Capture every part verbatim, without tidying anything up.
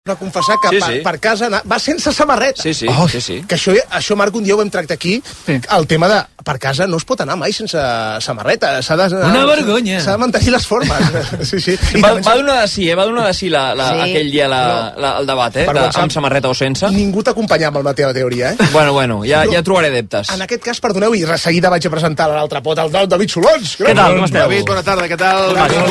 a confessar que sí, per, sí. per casa va sense samarreta. Sí, sí, oh, sí, sí. Que això, això, Marc, un dia ho hem tractat aquí, sí. El tema de per casa no es pot anar mai sense samarreta. S'ha de, Una vergonya. S'ha de mantenir les formes. Sí, sí. I va, va donar de si, eh? Va donar de si la, la, sí. aquell dia la, la, el debat, eh? De, amb samarreta o sense. Ningú t'acompanyava amb la teva teoria, eh? Bueno, bueno, ja, ja trobaré adeptes. En aquest cas, perdoneu, i de seguida vaig a presentar l'altre pot, el David Solons. Què tal, com esteu? David, bona tarda, què tal?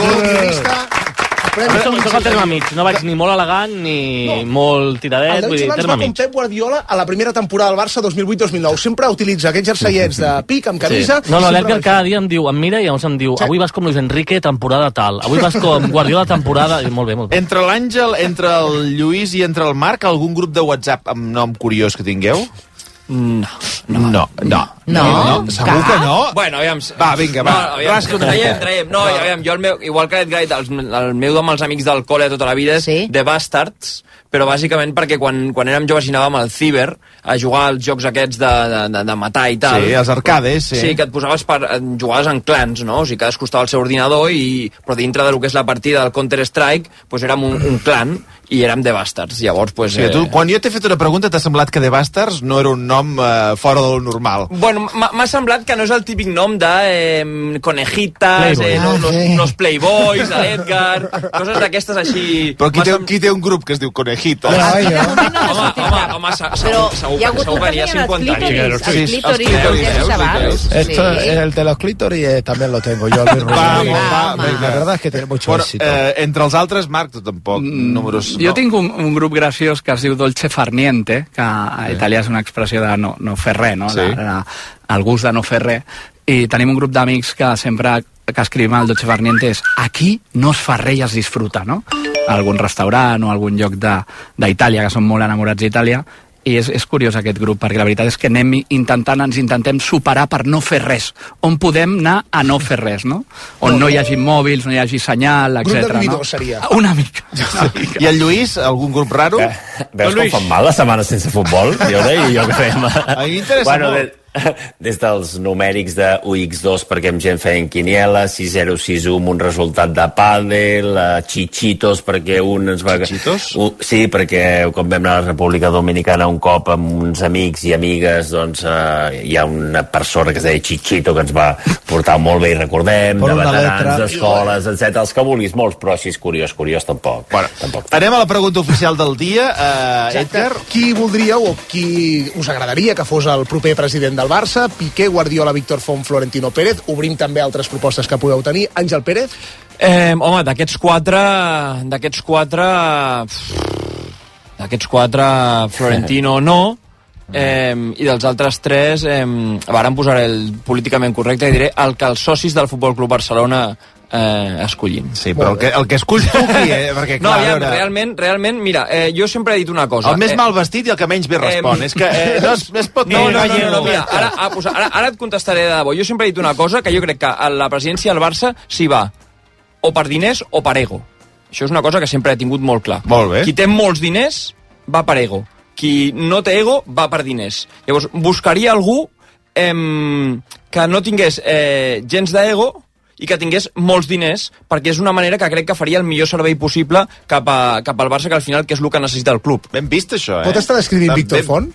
Soc el terme amics, no vaig ni molt elegant ni no. molt tiradet, el vull dir, terme va com amics. Pep Guardiola a la primera temporada del Barça dos mil vuit dos mil nou. Sempre utilitza aquests jerseiets de pic amb camisa. Sí. No, no, l'Edgar cada dia em diu, em mira i llavors em diu, sí. Avui vas com Luis Enrique, temporada tal. Avui vas com Guardiola, temporada... I molt bé, molt bé. Entre l'Àngel, entre el Lluís i entre el Marc, algun grup de WhatsApp amb nom curiós que tingueu? No, no, no, no. No? no. Segur que no? Bueno, aviam... Va, vinga, va. No, aviam, traiem, traiem. No, no. Aviam, jo el meu, igual que l'Edgar, el, el meu amb els amics del col·le tota la vida és sí? The Bastards, però bàsicament perquè quan, quan érem joves i anàvem al ciber a jugar als jocs aquests de, de, de matar i tal. Sí, els arcades, sí. Sí, que et posaves per... jugaves en clans, no? O sigui, cadascú estava al seu ordinador i... però dintre del que és la partida del Counter-Strike, doncs érem un, un clan i érem The Bastards. Llavors, pues, sí, tu, quan jo t'he fet una pregunta t'ha semblat que The Bastards no era un nom eh, fora del normal. Bueno, m'ha semblat que no és el típic nom de eh, conejitas, eh, no, los, los playboys, de l'Edgar, coses d'aquestes així... Però qui té, qui té un grup que es diu Conejitas? Home, home, home, segur, segur que venia cincuenta años. Els clítoris, Esto, el de los clítoris también lo tengo yo. La verdad es que tiene mucho bueno, éxito. Eh, entre els altres, Marc, tu tampoc, mm, números... Jo no. tinc un, un grup graciós que es diu Dolce Farniente, que a Itàlia és una expressió de no, no fer res, no? Sí. De, de, el gust de no fer res. I tenim un grup d'amics que sempre que escrivim al Dolce Farniente és aquí no es fa res i es disfruta, no? Algun restaurant o algun lloc d'Itàlia, que són molt enamorats d'Itàlia, i és, és curiós aquest grup, perquè la veritat és que anem intentant, ens intentem superar per no fer res. On podem anar a no fer res, no? On no, no hi hagi mòbils, no hi hagi senyal, etcètera. Grup de no? seria. Una mica. Una mica. I el Lluís, algun grup raro? Que, veus com fan mal les setmanes sense futbol? Jo deia, jo que fèiem... A mi m'interessa bueno, molt. De... Des dels numèrics de u ics dos perquè amb gent feien quiniela, sis zero sis u amb un resultat de pàdel, Chichitos perquè un ens va... Chichitos? Uh, sí, perquè quan vam anar a la República Dominicana un cop amb uns amics i amigues, doncs uh, hi ha una persona que es deia Chichito que ens va portar molt bé i recordem, Por de veterans, letra. d'escoles, etcètera. Els que vulguis, molts, però així és curiós, curiós tampoc. Bueno, tampoc. Anem a la pregunta oficial del dia. Uh, Edgar? Qui voldríeu o qui us agradaria que fos el proper president del Barça? Piqué, Guardiola, Víctor Font, Florentino Pérez. Obrim també altres propostes que podeu tenir. Àngel Pérez? Eh, home, d'aquests quatre... D'aquests quatre... D'aquests quatre... Florentino no. Eh, I dels altres tres... Eh, ara em posaré el políticament correcte i diré el que els socis del Futbol Club Barcelona eh, escollin. Sí, però el que, el que escull tu qui, eh? Perquè, clar, no, ja, veure... realment, realment, mira, eh, jo sempre he dit una cosa. El més eh, mal vestit i el que menys bé respon. Eh, és que eh, no, es, no es pot... No, no, no, no, no, mira, ara, ara, ara et contestaré de debò. Jo sempre he dit una cosa, que jo crec que a la presidència del Barça s'hi va o per diners o per ego. Això és una cosa que sempre he tingut molt clar. Molt bé. Qui té molts diners va per ego. Qui no té ego va per diners. Llavors, buscaria algú eh, que no tingués eh, gens d'ego i que tingués molts diners, perquè és una manera que crec que faria el millor servei possible cap, a, cap al Barça, que al final que és el que necessita el club. Ben vist, això, eh? Pot estar descrivint Ben, Víctor ben... Font?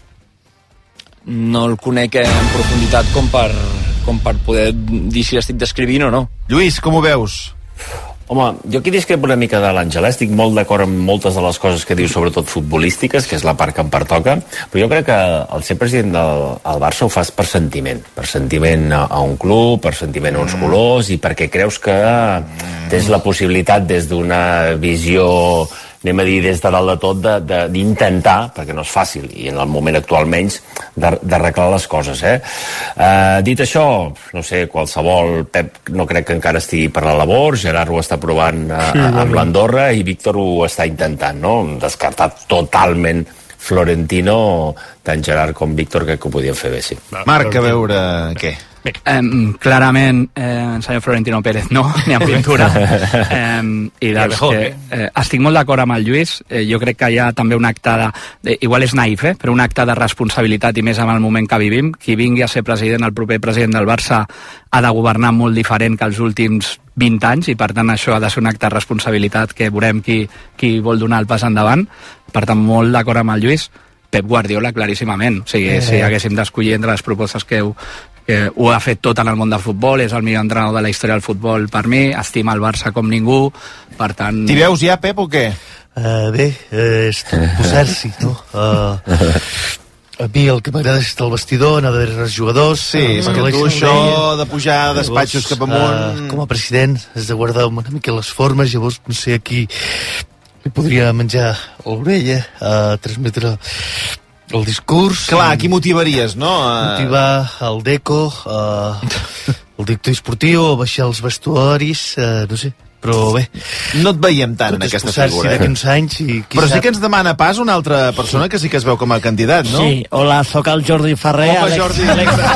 No el conec en profunditat com per, com per poder dir si l'estic descrivint o no. Lluís, com ho veus? Home, jo aquí discrepo una mica de l'Àngel, eh? Estic molt d'acord amb moltes de les coses que diu, sobretot futbolístiques, que és la part que em pertoca, però jo crec que el ser president del el Barça ho fas per sentiment, per sentiment a, a un club, per sentiment a uns colors, i perquè creus que tens la possibilitat des d'una visió, anem a dir, des de dalt de tot, d'intentar, perquè no és fàcil, i en el moment actual menys, d'arreglar les coses, eh? Uh, dit això, no sé, qualsevol... Pep no crec que encara estigui per la labor, Gerard ho està provant uh, sí, amb l'Andorra, i Víctor ho està intentant, no? Descartat totalment Florentino, tant Gerard com Víctor, crec que ho podien fer bé, sí. Marc, a veure què? Eh, clarament, eh, el senyor Florentino Pérez no, ni en pintura. eh, I doncs, mejor, eh, eh, estic molt d'acord amb el Lluís. Eh, jo crec que hi ha també un acte de, de... Igual és naïf, eh, però un acte de responsabilitat, i més en el moment que vivim. Qui vingui a ser president, el proper president del Barça, ha de governar molt diferent que els últims vint anys, i per tant això ha de ser un acte de responsabilitat que veurem qui, qui vol donar el pas endavant. Per tant, molt d'acord amb el Lluís. Pep Guardiola, claríssimament. O sigui, eh. si haguéssim d'escollir entre les propostes que heu que ho ha fet tot en el món del futbol, és el millor entrenador de la història del futbol per mi, estima el Barça com ningú, per tant... T'hi veus ja, Pep, o què? Uh, bé, uh, és posar-s'hi, no? Uh, a mi el que m'agrada és estar al vestidor, anar a veure els jugadors... Sí, és que tu això de pujar a despatxos cap amunt... Uh, com a president has de guardar una mica les formes, llavors, no sé, aquí li podria menjar l'orella, uh, transmetre... el discurs... Clar, aquí motivaries, no? Motivar el deco, eh, el director esportiu, baixar els vestuaris, eh, no sé, però bé... No et veiem tant en aquesta figura. D'aquí uns anys i... Però sí que ens demana pas una altra persona que sí que es veu com a candidat, no? Sí, hola, sóc el Jordi Ferrer, Home, Alex, Jordi.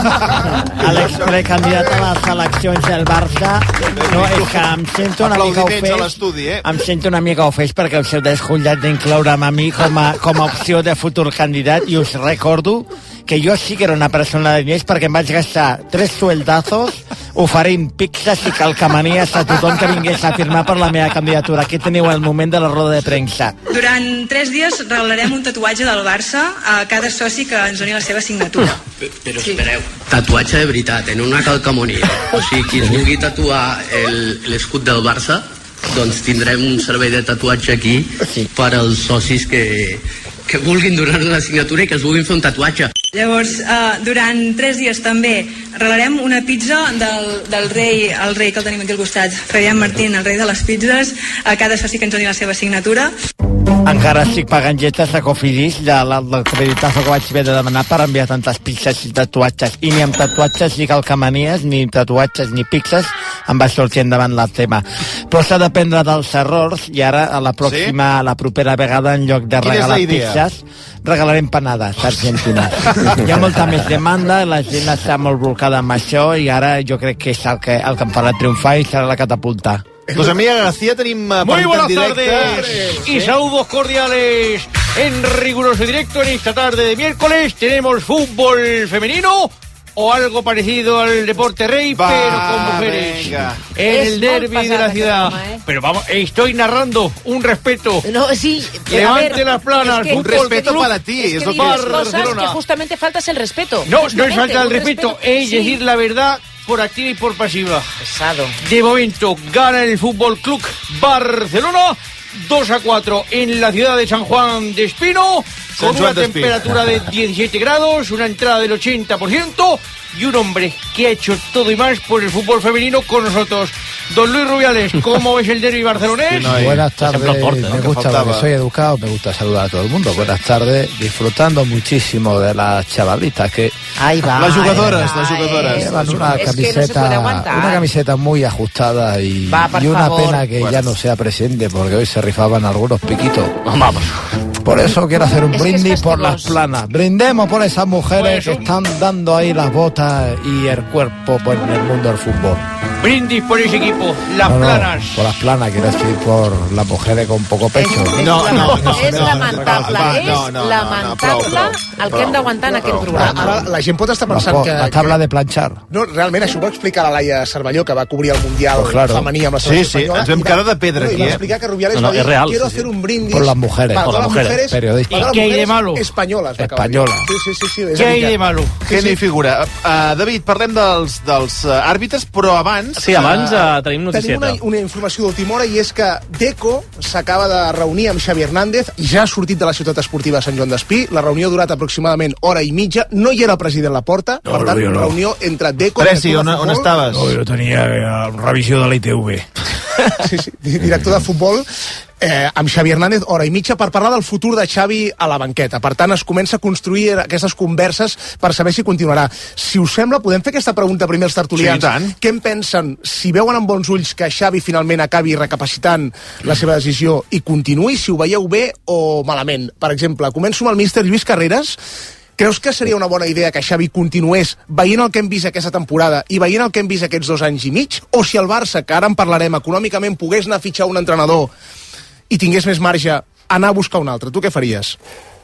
Alex, Alex precandidat a les eleccions del Barça. No, és que em sento una mica ofès, eh? em sento una mica ofès perquè us heu descuidat d'incloure'm a mi com a, com a opció de futur candidat, i us recordo que jo sí que era una persona de diners perquè em vaig gastar tres sueldazos oferint pizzas i calcamanies a tothom que vingués a firmar per la meva candidatura. Aquí teniu el moment de la roda de premsa. Durant tres dies regalarem un tatuatge del Barça a cada soci que ens doni la seva signatura. Però espereu, tatuatge de veritat, en una calcamonia. O sigui, qui es vulgui tatuar l'escut del Barça, doncs tindrem un servei de tatuatge aquí per als socis que, que vulguin donar la signatura i que es vulguin fer un tatuatge. Llavors, eh, durant tres dies també regalarem una pizza del, del rei, el rei que el tenim aquí al costat, Fabián Martín, el rei de les pizzas, a cada soci que ens doni la seva signatura. Encara estic pagant lletres de Cofidis de la, del creditazo que vaig haver de demanar per enviar tantes pizzas i tatuatges, i ni amb tatuatges ni calcamanies ni tatuatges ni pizzas em va sortir endavant el tema, però s'ha d'aprendre dels errors, i ara a la pròxima, sí? la propera vegada, en lloc de Quina regalar pizzas, regalarem panades argentines. Hi ha molta més demanda, la gent està molt volcada amb això, i ara jo crec que és el que, el que em farà triomfar i serà la catapulta. Pues amiga García, tenim uh, Muy buenas directe. tardes y saludos cordiales en riguroso directo. En esta tarde de miércoles tenemos fútbol femenino o algo parecido al deporte rey, Va, pero con mujeres. Venga. En Es el muy derbi de pasada la ciudad. esta broma, ¿eh? Pero vamos, estoy narrando un respeto. No, sí, pero Levante a ver, las planas, es que- Un fútbol respeto club. para ti. Es que es lo dices que... cosas Barcelona. que justamente faltas el respeto. No, no Justamente, es falta el un respeto, es sí. decir la verdad por activa y por pasiva. Pesado. De momento gana el Fútbol Club Barcelona dos a cuatro en la ciudad de San Juan de Espino, San con Juan una de Espí. temperatura de diecisiete grados, una entrada del ochenta por ciento y un hombre que ha hecho todo y más por el fútbol femenino con nosotros. Don Luis Rubiales, ¿cómo ves el derbi barcelonés? Sí, no hay- Buenas tardes, Ejemplo corto, me ¿no? gusta Que faltaba. porque soy educado, me gusta saludar a todo el mundo. Buenas tardes, disfrutando muchísimo de las chavalitas que Ahí va. Las jugadoras, ahí va, las jugadoras. eh. llevan una Es que no se puede camiseta, aguantar. una camiseta muy ajustada y, Va, por y una favor. pena que Bueno. ya no sea presidente porque hoy se rifaban algunos piquitos. Vamos. Por eso quiero hacer un Es que es brindis por las fastuoso. planas. Brindemos por esas mujeres Pues que un- están dando ahí las botas y el cuerpo por el mundo del fútbol. Brindis por ese equipo, las No, no, planas. por las planas, quiero decir por las mujeres con poco pecho. És, No, és, no, no, és no, lamentable, va, és no, no, no, lamentable no, prou, el que hem d'aguantar en aquest Ara, programa. ara la gent pot estar La, pensant po- que... la tabla que... de planchar. No, realment, això ho va explicar la Laia Cervelló, que va cobrir el Mundial Pues claro. femení amb la Sí, selecció sí, espanyola. ens vam i va- quedar de pedra no, i aquí, va eh? explicar que Rubiales No, no, va dir, és real, quiero sí, sí. hacer un brindis... Por las mujeres. para Por todas las mujeres, mujeres, periodistas. para ¿Y las qué hay de mujeres malo? Españolas. va acabar Española. dient. Sí, sí, sí. sí és Què a dir hi que- de malo? Que ni figura. Uh, David, parlem dels, dels uh, àrbitres, però abans... Sí, abans uh, uh, tenim Tenim noticieta. una, una informació d'última hora, i és que Deco s'acaba de reunir amb Xavi Hernández, ja ha sortit de la ciutat esportiva de Sant Joan d'Espí. La reunió ha durat aproximadament hora i mitja. No hi era el president Laporta, No, per no, tant, jo no. reunió entre Deco... Preci, director on, de on futbol, estaves? No, jo tenia eh, revisió de la I T V. Sí, sí, director de futbol, eh, amb Xavi Hernández, hora i mitja, per parlar del futur de Xavi a la banqueta. Per tant, es comença a construir aquestes converses per saber si continuarà. Si us sembla, podem fer aquesta pregunta primer als tertulians. Sí, i tant. Què en pensen? Si veuen amb bons ulls que Xavi finalment acabi recapacitant la seva decisió i continuï, si ho veieu bé o malament. Per exemple, començo amb el míster Lluís Carreras. Creus que seria una bona idea que Xavi continués veient el que hem vist aquesta temporada i veient el que hem vist aquests dos anys i mig? O si el Barça, que ara en parlarem, econòmicament pogués anar a fitxar un entrenador i tingués més marge, anar a buscar un altre? Tu què faries?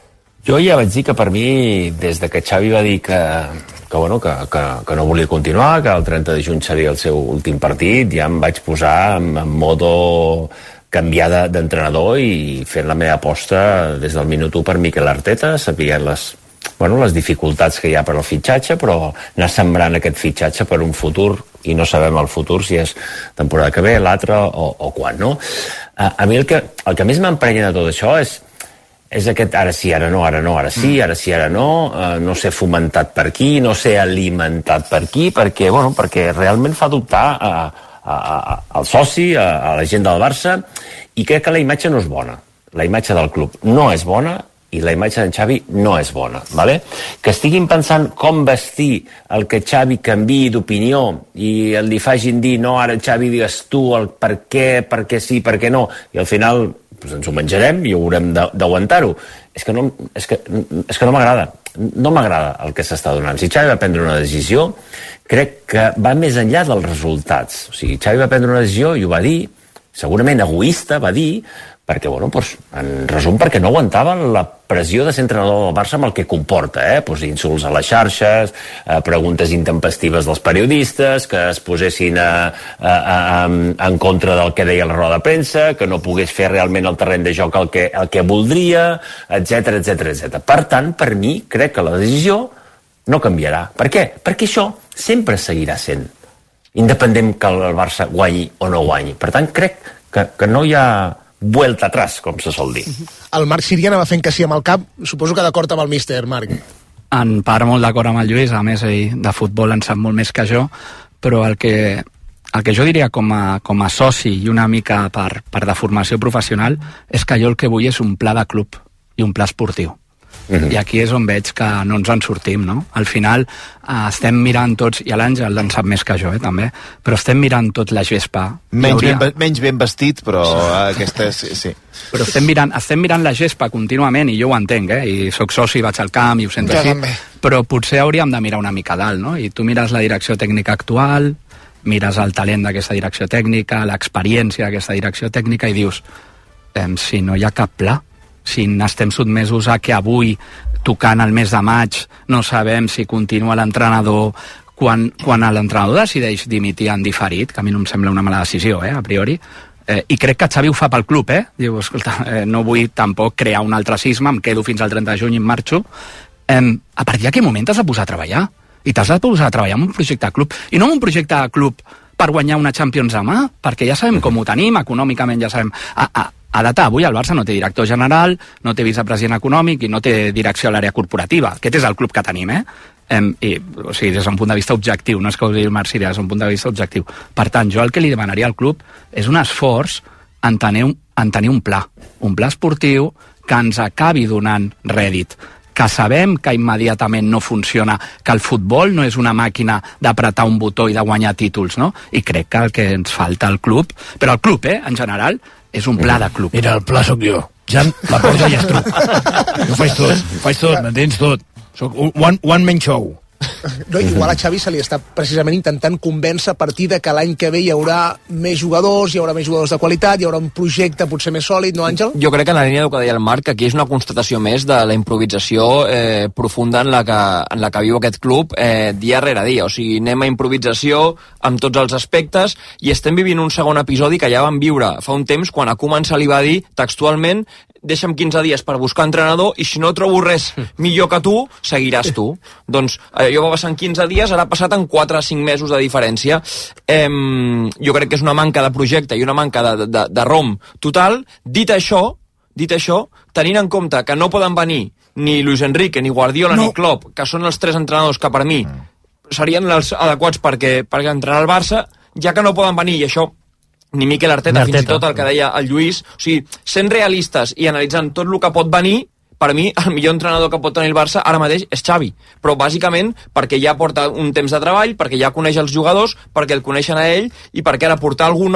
Jo ja vaig dir que per mi, des de que Xavi va dir que, que, bueno, que, que, que no volia continuar, que el trenta de juny seria el seu últim partit, ja em vaig posar en, en modo canviar d'entrenador i fent la meva aposta des del minut u per Mikel Arteta, sapiguent les, bueno, les dificultats que hi ha per al fitxatge, però anar sembrant aquest fitxatge per un futur, i no sabem el futur si és temporada que ve, l'altra o, o quan, no? A, a mi el que, el que més m'emprenya de tot això és és aquest ara sí, ara no, ara no, ara sí, ara sí, ara no, eh, no ser fomentat per aquí, no ser alimentat per aquí, perquè, bueno, perquè realment fa dubtar a, a, a, al soci, a, a la gent del Barça, i crec que la imatge no és bona. La imatge del club no és bona i la imatge d'en Xavi no és bona, ¿vale? Que estiguin pensant com vestir el que Xavi canviï d'opinió i li facin dir, no, ara Xavi digues tu el per què, per què sí, per què no, i al final pues ens ho menjarem i haurem d'aguantar-ho. És que no, és que, és que no m'agrada. No m'agrada el que s'està donant. Si Xavi va prendre una decisió, crec que va més enllà dels resultats. O sigui, Xavi va prendre una decisió i ho va dir, segurament egoista, va dir, perquè, bueno, doncs, en resum, perquè no aguantava la pressió de ser entrenador del Barça amb el que comporta, eh? Pues insults a les xarxes, eh, preguntes intempestives dels periodistes, que es posessin a, a, a, a, en contra del que deia la roda de premsa, que no pogués fer realment el terreny de joc el que, el que voldria, etc etc etc. Per tant, per mi, crec que la decisió no canviarà. Per què? Perquè això sempre seguirà sent, independent que el Barça guanyi o no guanyi. Per tant, crec que, que no hi ha vuelta atrás, com se sol dir. El Marc Siriana va fent que sí amb el cap, suposo que d'acord amb el míster, Marc. En part molt d'acord amb el Lluís, a més ell de futbol en sap molt més que jo, però el que, el que jo diria com a, com a soci i una mica per, per de formació professional és que jo el que vull és un pla de club i un pla esportiu. Mm-hmm. I aquí és on veig que no ens en sortim, no? Al final eh, estem mirant tots, i l'Àngel en sap més que jo, eh, també, però estem mirant tot la gespa. Menys, hauria... ben, menys ben vestit, però aquesta és... Sí. Però estem mirant, estem mirant la gespa contínuament, i jo ho entenc, eh? I soc soci, vaig al camp i ho sento així, però potser hauríem de mirar una mica dalt, no? I tu mires la direcció tècnica actual, mires el talent d'aquesta direcció tècnica, l'experiència d'aquesta direcció tècnica, i dius, eh, si no hi ha cap pla, si estem sotmesos a que avui, tocant el mes de maig, no sabem si continua l'entrenador, quan, quan l'entrenador decideix dimitir en diferit, que a mi no em sembla una mala decisió, eh, a priori, eh, i crec que Xavi ho fa pel club, eh? Diu, escolta, eh, no vull tampoc crear un altre sisme, em quedo fins al trenta de juny i em marxo. Eh, a partir d'aquell moment t'has de posar a treballar, i t'has de posar a treballar en un projecte de club, i no en un projecte de club per guanyar una Champions demà, perquè ja sabem com ho tenim, econòmicament ja sabem... A, a, A data avui el Barça no té director general, no té vicepresident econòmic i no té direcció a l'àrea corporativa. Aquest és el club que tenim, eh? Em, i, o sigui, des d'un punt de vista objectiu, no és que ho digui el Marc Sirià, des d'un punt de vista objectiu. Per tant, jo el que li demanaria al club és un esforç en tenir un, en tenir un pla, un pla esportiu que ens acabi donant rèdit, que sabem que immediatament no funciona, que el futbol no és una màquina d'apretar un botó i de guanyar títols, no? I crec que el que ens falta al club, però el club, eh, en general, és un pla de club. Mira, el pla sóc jo. Jan, la porta i estruc. Jo ho faig tot, ho faig tot, m'entens tot. Soc un one, one man show. No, igual a Xavi se li està precisament intentant convèncer a partir de que l'any que ve hi haurà més jugadors, hi haurà més jugadors de qualitat, hi haurà un projecte potser més sòlid, no, Àngel? Jo crec que en la línia del que deia el Marc, aquí és una constatació més de la improvisació eh, profunda en la, que, en la que viu aquest club eh, dia rere dia. O sigui, anem a improvisació amb tots els aspectes i estem vivint un segon episodi que ja vam viure fa un temps quan a Koeman se li va dir textualment deixa'm quinze dies per buscar entrenador i si no trobo res millor que tu, seguiràs tu. Doncs allò va passar en quinze dies, ara ha passat en quatre a cinc mesos de diferència. Eh, jo crec que és una manca de projecte i una manca de, de, de rom total. Dit això, dit això, tenint en compte que no poden venir ni Luis Enrique, ni Guardiola, no. ni Klopp, que són els tres entrenadors que per mi serien els adequats perquè, perquè entrenar el Barça, ja que no poden venir, i això ni Mikel Arteta, Arteta, fins i tot el que deia el Lluís, o sigui, sent realistes i analitzant tot el que pot venir, per mi el millor entrenador que pot tenir el Barça ara mateix és Xavi, però bàsicament perquè ja porta un temps de treball, perquè ja coneix els jugadors, perquè el coneixen a ell i perquè ara portar algú nou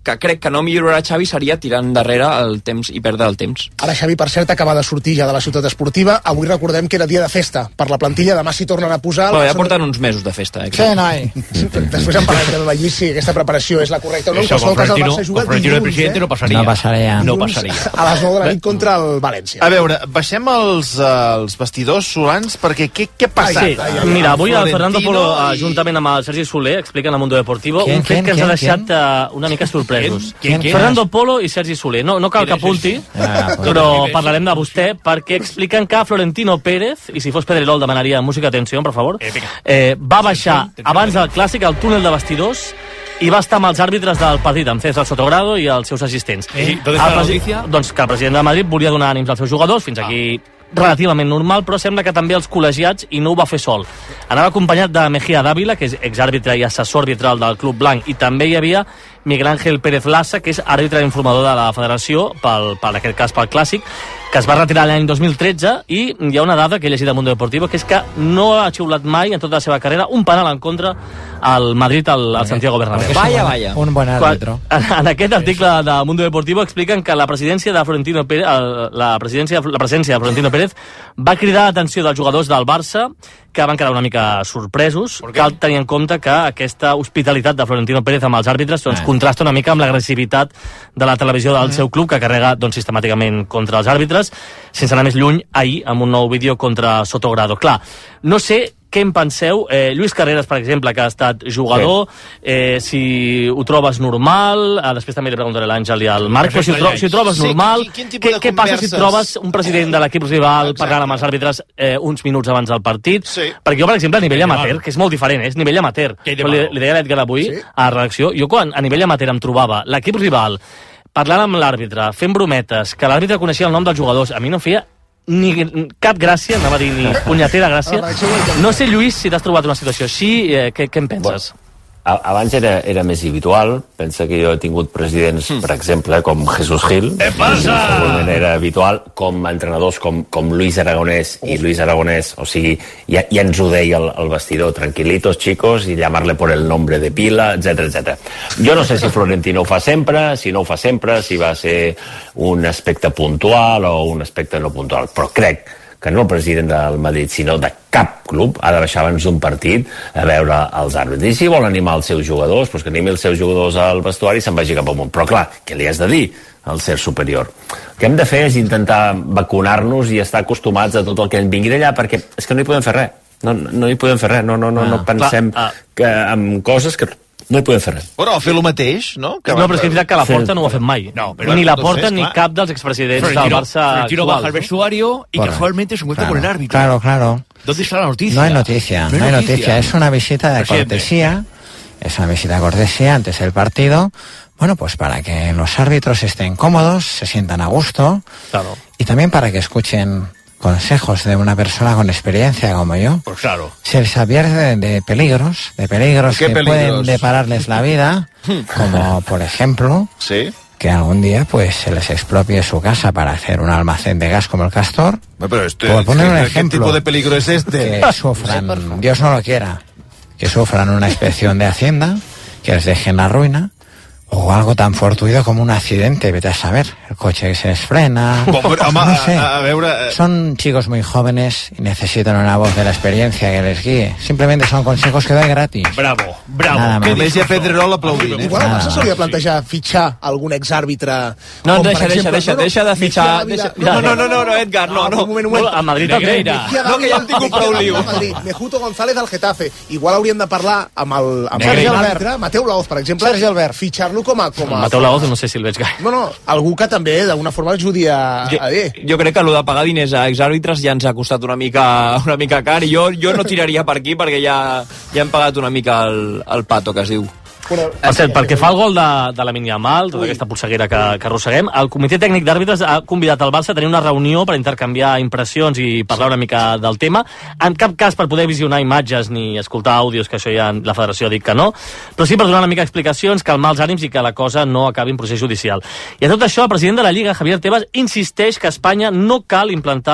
que crec que no millorarà Xavi seria tirar endarrere el temps i perdre el temps. Ara Xavi, per cert, acaba de sortir ja de la ciutat esportiva. Avui recordem que era dia de festa per la plantilla, demà s'hi tornen a posar... Però ja porten uns mesos de festa, eh? Sí, noi. Després en parlarem de Lluís, si aquesta preparació és la correcta o no. En qualsevol cas, el Barça juga dilluns, eh? no passaria. No passaria. No passaria. A les nou de la nit contra el València. A veure, baixem els, uh, els vestidors solans, perquè què, què ha passat? Sí, mira, avui el Fernando Polo, i... juntament amb el Sergi Soler, expliquen a Mundo Deportivo ¿Quién, un fet quién, que ens ha quién, deixat uh, una mica sorpresos. ¿Quién, quién? Fernando Polo i Sergi Soler. No, no cal que apunti, Ah, però parlarem de vostè, perquè expliquen que Florentino Pérez, i si fos Pedrerol demanaria música d'atenció, per favor, eh, va baixar abans del Clàssic al túnel de vestidors i va estar amb els àrbitres del partit, amb César Sotogrado i els seus assistents. Eh, ¿dónde está la noticia? Doncs que el president de Madrid volia donar ànims als seus jugadors, fins aquí relativament normal, però sembla que també els col·legiats, i no ho va fer sol. Anava acompanyat de Mejía Dávila, que és exàrbitre i assessor arbitral del Club Blanc, i també hi havia Miguel Ángel Pérez Lassa, que és àrbitre informador de la federació, pel, per aquest cas pel Clàssic, que es va retirar l'any dos mil tretze, i hi ha una dada que he llegit al Mundo Deportivo, que és que no ha xiulat mai en tota la seva carrera un penal en contra al Madrid, al, al Santiago Bernabéu. Vaya, vaya. Un bon àrbitro. En, en aquest article de Mundo Deportivo expliquen que la presidència de Florentino Pérez, la presidència, la presència de Florentino Pérez va cridar l'atenció dels jugadors del Barça, que van quedar una mica sorpresos. Cal tenir en compte que aquesta hospitalitat de Florentino Pérez amb els àrbitres doncs, contrasta una mica amb l'agressivitat de la televisió del seu club, que carrega doncs, sistemàticament contra els àrbitres, sense anar més lluny, ahir, amb un nou vídeo contra Sotogrado. Clar, no sé què en penseu? Eh, Lluís Carreras, per exemple, que ha estat jugador, eh, si ho trobes normal, eh, després també li preguntaré a l'Àngel i al Marc, però si ho, tro si ho trobes Sí, normal, quin- quin tipus què, de què passa si converses? trobes un president de l'equip rival parlant amb els àrbitres eh, uns minuts abans del partit? Sí. Perquè jo, per exemple, a nivell Què hi ha de amateur, malo? que és molt diferent, eh, és nivell amateur, Què hi ha de però li, malo? li deia a l'Edgar avui, Sí. a la redacció, jo quan a nivell amateur em trobava l'equip rival parlant amb l'àrbitre, fent brometes, que l'àrbitre coneixia el nom dels jugadors, a mi no feia ni cap gràcia, anava a dir ni punyetera gràcia. No sé, Lluís, si t'has trobat una situació així, eh, què, què en penses? A- Abans era, era més habitual. Pensa que jo he tingut presidents, mm. per exemple, com Jesús Gil. Què passa? Segurament era habitual, com entrenadors com, com Luis Aragonès i Luis Aragonès. O sigui, ja, ja ens ho deia el, el vestidor, tranquilitos, chicos, i llamarle por el nombre de pila, etcètera, etcètera. Jo no sé si Florentino ho fa sempre, si no ho fa sempre, si va ser un aspecte puntual o un aspecte no puntual, però crec que no el president del Madrid, sinó de cap club, ha de baixar abans d'un partit a veure els àrbitres. I si vol animar els seus jugadors, doncs que animi els seus jugadors al vestuari i se'n vagi cap amunt. Però clar, què li has de dir al ser superior? El que hem de fer és intentar vacunar-nos i estar acostumats a tot el que ens vingui d'allà, perquè és que no hi podem fer res. No, no hi podem fer res. No, no, no, no pensem clar, ah. que amb coses que no hi podem fer res. Però fer el mateix, no? Que no, però és que és veritat que la Porta no ho ha fet mai. No, pero ni la entonces, Porta ni clar. cap dels expresidents del Florentino, Barça Florentino baja al actuals. vestuario y Correcto. casualmente se encuentra Claro, con el árbitro. claro, claro. ¿Dónde está la noticia? No hay noticia, no hay noticia. Es una visita de Presidente. cortesía, es una visita de cortesía antes del partido, bueno, pues para que los árbitros estén cómodos, se sientan a gusto, Claro. y también para que escuchen consejos de una persona con experiencia como yo. Pues claro. Se les advierte de, de peligros, de peligros ¿Qué que peligros? pueden depararles la vida, como por ejemplo Sí. que algún día pues se les expropie su casa para hacer un almacén de gas como el Castor. Bueno, pero este, Por poner un ¿qué ejemplo, tipo de peligro es este? que sufran, Dios no lo quiera, que sufran una inspección de Hacienda, que les dejen la ruina, o algo tan fortuito como un accidente, vete a saber, el coche que se les frena, Bon, però, home, no sé. a, a veure... eh, Son chicos muy jóvenes y necesitan una voz de la experiencia que les guíe. Simplemente son consejos que doy gratis. Bravo, bravo. Nada más. Només hi ha Pedrerol aplaudint, eh? Igual el Ah, Barça no. s'hauria de plantejar fitxar algun exàrbitre... No, com, per deixa, deixa, exemple, deixa, no, no, deixa de fitxar... Mejía Deixa... Dávila- No, no, no, no, no, Edgar, no, no. Un moment, un moment. A Madrid també. Negreira. Mejía No, que ja hem Dávila- tingut prou Mejía lío. Dávila al Madrid, Mejuto González al Getafe. Igual hauríem de parlar amb el amb Sergi el Albert. àrbitre, Mateu Laoz, per exemple, Sergi Albert. fitxar-lo com a... Com a Mateu Laoz no sé si el veig gaire. No, no, algú que també d'alguna forma ajudi a, Jo, a dir. jo crec que allò de pagar diners a exàrbitres ja ens ha costat una mica, una mica car i jo, jo no tiraria per aquí perquè ja, ja hem pagat una mica el, el pato, que es diu. Per cert, pel que fa al gol de, de la Yamal, tota aquesta polseguera que, que arrosseguem, el comitè tècnic d'àrbitres ha convidat el Barça a tenir una reunió per intercanviar impressions i parlar una mica del tema. En cap cas per poder visionar imatges ni escoltar àudios, que això ja la federació ha dit que no, però sí per donar una mica explicacions, calmar els ànims i que la cosa no acabi en procés judicial. I a tot això, el president de la Lliga, Javier Tebas, insisteix que a Espanya no cal implantar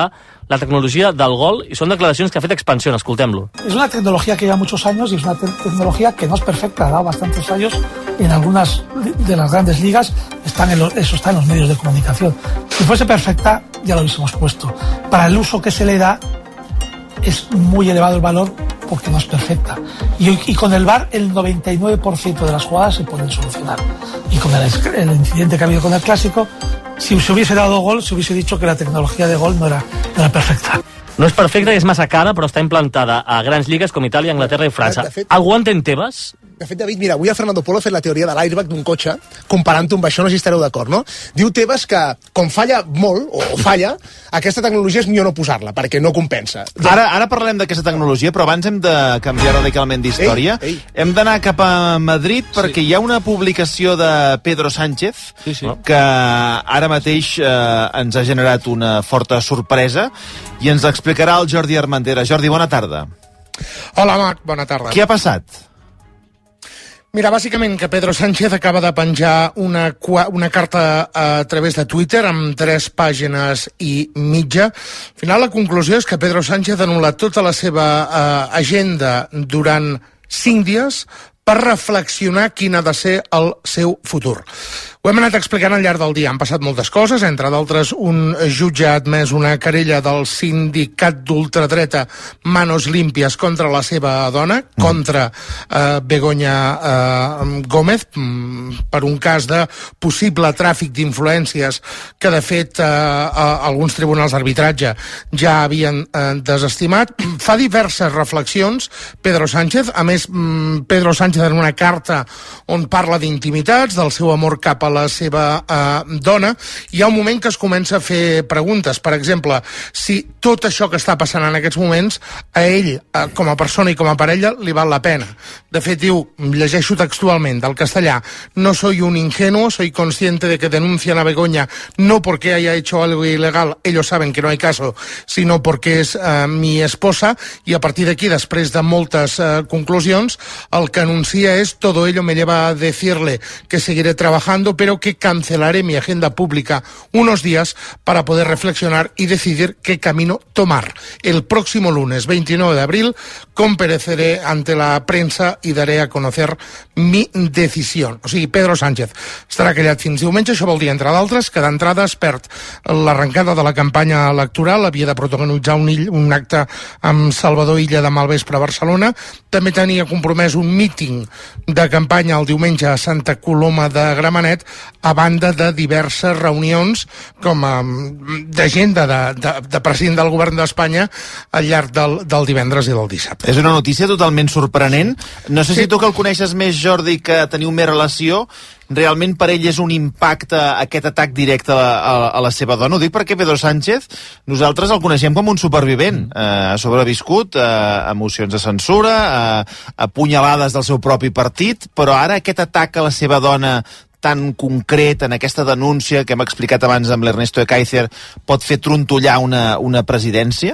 la tecnologia del gol i són declaracions que ha fet Expansión. Escoltem-lo. Es una tecnología que lleva muchos años y es una te tecnología que no es perfecta, ha dado bastantes fallos en algunas de las grandes ligas, están en lo, eso está en los medios de comunicación. Si fuese perfecta, ya lo hubiésemos puesto. Para el uso que se le da, es muy elevado el valor porque no es perfecta. Y, y con el V A R, el noventa y nueve por ciento de las jugadas se pueden solucionar. Y con el, el incidente que ha habido con el Clásico, si se hubiese dado gol, se hubiese dicho que la tecnología de gol no era, no era perfecta. No és perfecta i és massa cara, però està implantada a grans lligues com Itàlia, Anglaterra i França. Algú entén Tebas? De fet, David, mira, avui a Fernando Polo ha fet la teoria de l'airbag d'un cotxe, comparant-ho amb això, no sé si estareu d'acord, no? Diu Tebas que, com falla molt, o falla, aquesta tecnologia és millor no posar-la, perquè no compensa. Ara, ara parlem d'aquesta tecnologia, però abans hem de canviar radicalment d'història. Hem d'anar cap a Madrid, perquè hi ha una publicació de Pedro Sánchez, sí, sí. que ara mateix eh, ens ha generat una forta sorpresa, i ens explicarà el Jordi Armentera. Jordi, bona tarda. Hola, Marc, bona tarda. Què ha passat? Mira, bàsicament que Pedro Sánchez acaba de penjar una, una carta a través de Twitter amb tres pàgines i mitja. Al final, la conclusió és que Pedro Sánchez ha anul·lat tota la seva uh, agenda durant cinc dies per reflexionar quin ha de ser el seu futur. Ho hem anat explicant al llarg del dia. Han passat moltes coses, entre d'altres un jutge ha admès una querella del sindicat d'ultradreta Manos Limpias contra la seva dona, mm. contra eh, Begoña eh, Gómez, per un cas de possible tràfic d'influències que, de fet, eh, alguns tribunals d'arbitratge ja havien eh, desestimat. Fa diverses reflexions Pedro Sánchez. A més, Pedro Sánchez en una carta on parla d'intimitats, del seu amor cap a la seva eh, dona, hi ha un moment que es comença a fer preguntes. Per exemple, si tot això que està passant en aquests moments a ell, eh, com a persona i com a parella, li val la pena. De fet, diu, llegeixo textualment del castellà: no soy un ingenuo, soy consciente de que denuncian a Begoña no porque haya hecho algo ilegal, ellos saben que no hay caso, sino porque es eh, mi esposa. I a partir d'aquí, després de moltes eh, conclusions, el que anuncia es: todo ello me lleva a decirle que seguiré trabajando, pero que cancelaré mi agenda pública unos días para poder reflexionar y decidir qué camino tomar. El próximo lunes veintinueve de abril compareceré ante la prensa y daré a conocer mi decisión. O sigui, Pedro Sánchez estarà callat fins diumenge. Això vol dir, entre d'altres, que d'entrada es perd l'arrencada de la campanya electoral. Havia de protagonitzar un, un acte amb Salvador Illa demà al vespre a Barcelona. També tenia compromès un míting de campanya el diumenge a Santa Coloma de Gramenet, a banda de diverses reunions com a d'agenda de, de, de president del govern d'Espanya al llarg del, del divendres i del dissabte. És una notícia totalment sorprenent. No sé sí. si tu, que el coneixes més, Jordi, que teniu més relació, realment per ell és un impacte aquest atac directe a, a, a la seva dona. Ho dic perquè Pedro Sánchez, nosaltres el coneixem com un supervivent. Mm. Eh, ha sobreviscut a eh, emocions de censura, a, a punyalades del seu propi partit, però ara aquest atac a la seva dona tan concret, en aquesta denúncia que hem explicat abans amb l'Ernesto Ekaizer, pot fer trontollar una, una presidència?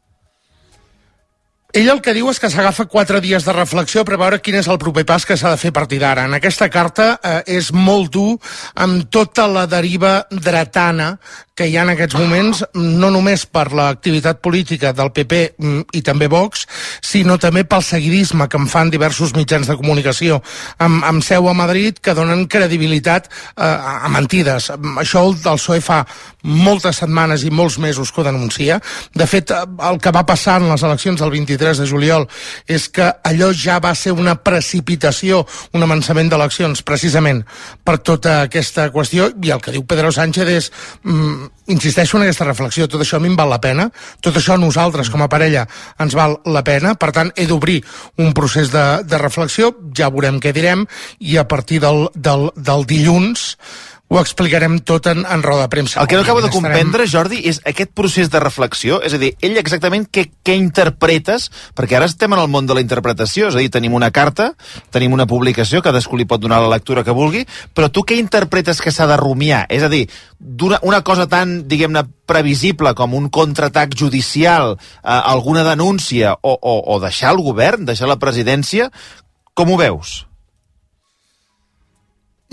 Ell el que diu és que s'agafa quatre dies de reflexió per veure quin és el proper pas que s'ha de fer a partir d'ara. En aquesta carta eh, és molt dur amb tota la deriva dretana que hi ha en aquests moments, no només per l'activitat política del P P i també Vox, sinó també pel seguidisme que en fan diversos mitjans de comunicació amb, amb seu a Madrid, que donen credibilitat eh, a mentides. Això el del P S O E fa moltes setmanes i molts mesos que ho denuncia. De fet, el que va passar en les eleccions del vint-i-tres de juliol és que allò ja va ser una precipitació, un avançament d'eleccions, precisament per tota aquesta qüestió. I el que diu Pedro Sánchez és... Mm, insisteixo en aquesta reflexió, tot això a mi em val la pena, tot això a nosaltres com a parella ens val la pena, per tant he d'obrir un procés de, de reflexió, ja veurem què direm, i a partir del, del, del dilluns ho explicarem tot en, en roda de premsa. El que no acabo de comprendre, Jordi, és aquest procés de reflexió, és a dir, ell exactament què, què interpretes, perquè ara estem en el món de la interpretació, és a dir, tenim una carta, tenim una publicació, cadascú li pot donar la lectura que vulgui, però tu què interpretes que s'ha de rumiar? És a dir, una, una cosa tan, diguem-ne, previsible com un contraatac judicial, eh, alguna denúncia, o, o, o deixar el govern, deixar la presidència, com ho veus?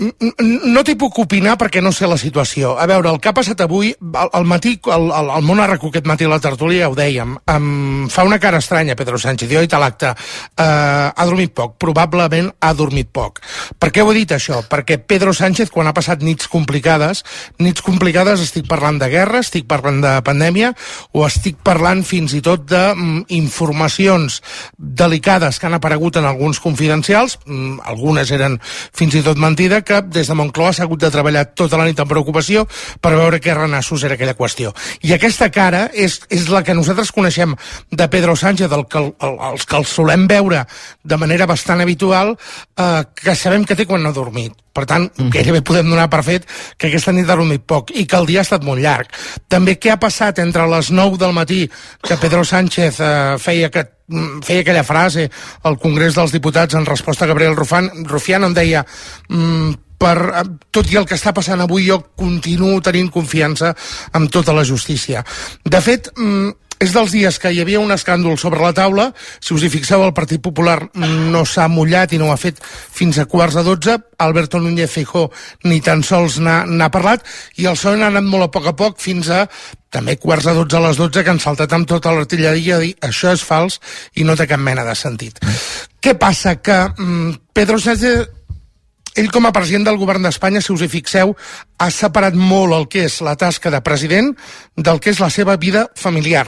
No t'hi puc opinar perquè no sé la situació. A veure, el que ha passat avui, al, al matí, al, al, al món arracó aquest matí a la tertúlia, ja ho dèiem, um, fa una cara estranya Pedro Sánchez, jo he dit a l'acte, uh, ha dormit poc, probablement ha dormit poc. Per què ho he dit això? Perquè Pedro Sánchez, quan ha passat nits complicades, nits complicades estic parlant de guerra, estic parlant de pandèmia, o estic parlant fins i tot d'informacions delicades que han aparegut en alguns confidencials, um, algunes eren fins i tot mentides, que des de Moncloa s'ha hagut de treballar tota la nit en preocupació per veure què renassos era aquella qüestió. I aquesta cara és, és la que nosaltres coneixem de Pedro Sánchez, el que, el, els que el solem veure de manera bastant habitual, eh, que sabem que té quan no ha dormit. Per tant, gairebé podem donar per fet que aquesta nit ha dormit poc i que el dia ha estat molt llarg. També què ha passat entre les nou del matí que Pedro Sánchez eh, feia, que, feia aquella frase al Congrés dels Diputats en resposta a Gabriel Rufan, Rufián, on deia mm, per, tot i el que està passant avui jo continuo tenint confiança en tota la justícia. De fet, mm, és dels dies que hi havia un escàndol sobre la taula. Si us hi fixeu, el Partit Popular no s'ha mullat i no ho ha fet fins a quarts de dotze. Alberto Núñez Feijóo ni tan sols n'ha parlat, i el P S O E n'ha anat molt a poc a poc fins a també quarts de dotze a les dotze, que han saltat amb tota l'artilleria a dir això és fals i no té cap mena de sentit. Què passa? Que mm, Pedro Sánchez, ell com a president del govern d'Espanya, si us hi fixeu, ha separat molt el que és la tasca de president del que és la seva vida familiar.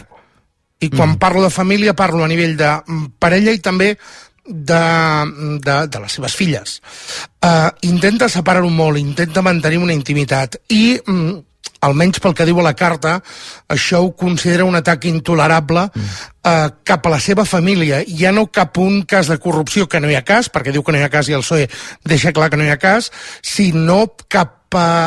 I quan mm. parlo de família parlo a nivell de parella i també de, de, de les seves filles. Uh, intenta separar-ho molt, intenta mantenir una intimitat i, mm, almenys pel que diu a la carta, això ho considera un atac intolerable mm. uh, cap a la seva família. Ja no cap un cas de corrupció, que no hi ha cas, perquè diu que no hi ha cas i el P S O E deixa clar que no hi ha cas, sinó cap a...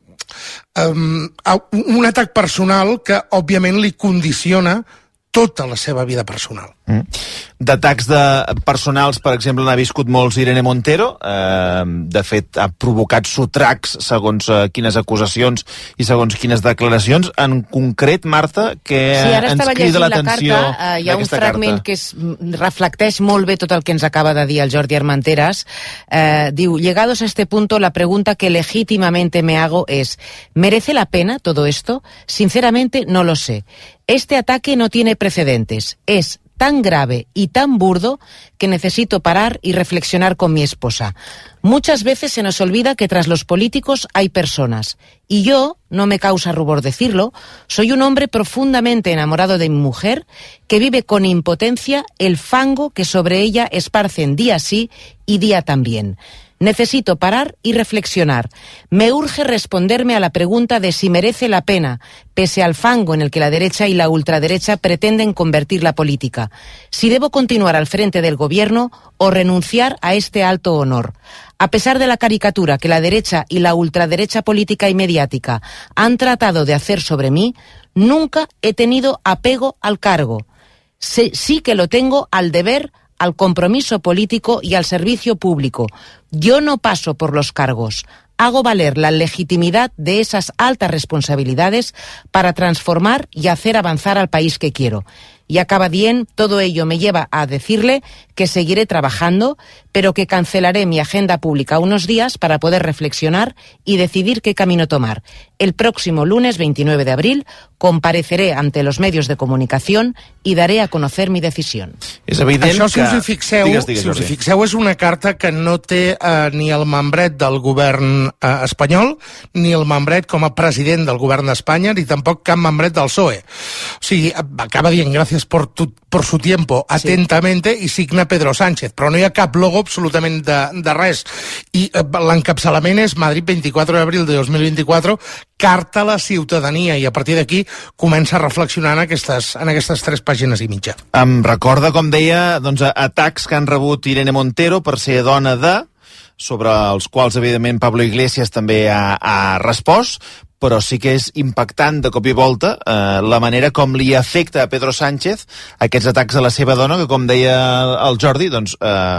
Um, un atac personal que, òbviament, li condiciona tota la seva vida personal. Mm. D'atacs de personals, per exemple, n'ha viscut molts Irene Montero. Eh, de fet, ha provocat sotracs segons eh, quines acusacions i segons quines declaracions. En concret, Marta, que sí, ara ens crida l'atenció la carta, eh, hi ha un fragment carta. que es, reflecteix molt bé tot el que ens acaba de dir el Jordi Armenteras. Eh, diu, llegados a este punto, la pregunta que legítimamente me hago es, ¿merece la pena todo esto? Sinceramente, no lo sé. Este ataque no tiene precedentes. Es tan grave y tan burdo que necesito parar y reflexionar con mi esposa. Muchas veces se nos olvida que tras los políticos hay personas. Y yo, no me causa rubor decirlo, soy un hombre profundamente enamorado de mi mujer que vive con impotencia el fango que sobre ella esparcen día sí y día también. Necesito parar y reflexionar. Me urge responderme a la pregunta de si merece la pena, pese al fango en el que la derecha y la ultraderecha pretenden convertir la política. Si debo continuar al frente del gobierno o renunciar a este alto honor. A pesar de la caricatura que la derecha y la ultraderecha política y mediática han tratado de hacer sobre mí, nunca he tenido apego al cargo. Sí, sí que lo tengo al deber, al compromiso político y al servicio público. Yo no paso por los cargos. Hago valer la legitimidad de esas altas responsabilidades para transformar y hacer avanzar al país que quiero. Y acaba bien, todo ello me lleva a decirle que seguiré trabajando, pero que cancelaré mi agenda pública unos días para poder reflexionar y decidir qué camino tomar. El próximo lunes veintinueve de abril compareceré ante los medios de comunicación y daré a conocer mi decisión. És evident Això, si que... us hi fixeu, digues, digues, si us hi fixeu, és una carta que no té eh, ni el membret del govern eh, espanyol, ni el membret com a president del govern d'Espanya, ni tampoc cap membret del P S O E. O sigui, acaba dient gràcies por, tu, por su tiempo, atentamente, sí. I signa Pedro Sánchez, però no hi ha cap logo absolutament de, de res. I eh, l'encapçalament és Madrid veinticuatro de abril de dos mil veinticuatro, carta a la ciutadania, i a partir d'aquí comença a reflexionar en aquestes, en aquestes tres pàgines i mitja. Em recorda, com deia, doncs, atacs que han rebut Irene Montero per ser dona de, sobre els quals, evidentment, Pablo Iglesias també ha, ha respost, però sí que és impactant de cop i volta eh, la manera com li afecta a Pedro Sánchez aquests atacs a la seva dona, que, com deia el Jordi, doncs,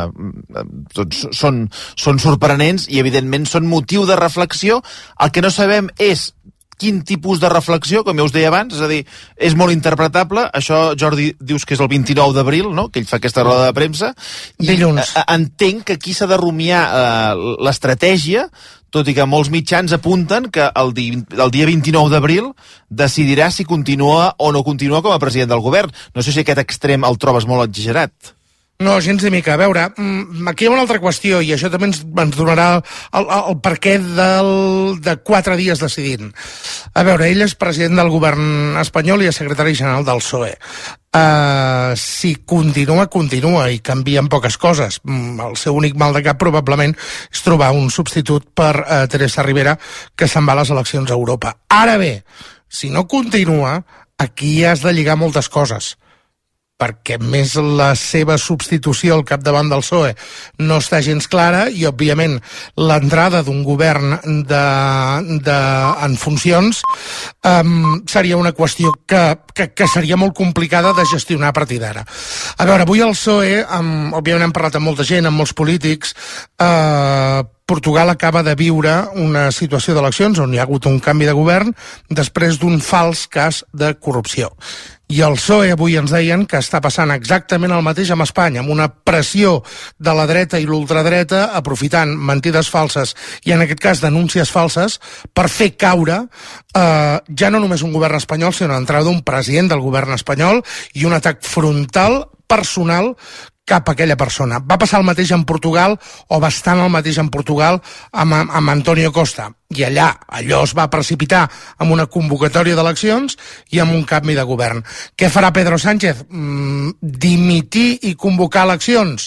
eh, doncs són, són sorprenents i, evidentment, són motiu de reflexió. El que no sabem és quin tipus de reflexió, com ja us deia abans, és a dir, és molt interpretable. Això, Jordi, dius que és el vint-i-nou d'abril, no?, que ell fa aquesta roda de premsa. I dilluns. Entenc que aquí s'ha de rumiar eh, l'estratègia tot i que molts mitjans apunten que el, di, el dia vint-i-nou d'abril decidirà si continua o no continua com a president del govern. No sé si aquest extrem el trobes molt exagerat. No, gens de mica. A veure, aquí hi ha una altra qüestió, i això també ens, ens donarà el, el perquè del, de quatre dies decidint. A veure, ell és president del govern espanyol i és secretari general del P S O E. Uh, si continua, continua, i canvien poques coses. El seu únic mal de cap probablement és trobar un substitut per uh, Teresa Rivera, que se'n va a les eleccions a Europa. Ara bé, si no continua, aquí has de lligar moltes coses, perquè més la seva substitució al capdavant del P S O E no està gens clara, i òbviament l'entrada d'un govern de, de, en funcions um, seria una qüestió que, que, que seria molt complicada de gestionar a partir d'ara. A veure, avui el P S O E, um, òbviament hem parlat amb molta gent, amb molts polítics, uh, Portugal acaba de viure una situació d'eleccions on hi ha hagut un canvi de govern després d'un fals cas de corrupció. I el P S O E avui ens deien que està passant exactament el mateix amb Espanya, amb una pressió de la dreta i l'ultradreta, aprofitant mentides falses i, en aquest cas, denúncies falses, per fer caure eh, ja no només un govern espanyol, sinó l'entrada d'un president del govern espanyol i un atac frontal, personal, cap a aquella persona. Va passar el mateix en Portugal, o bastant el mateix en Portugal, amb, amb Antonio Costa. I allà, allò es va precipitar amb una convocatòria d'eleccions i amb un canvi de govern. Què farà Pedro Sánchez? Mm, dimitir i convocar eleccions?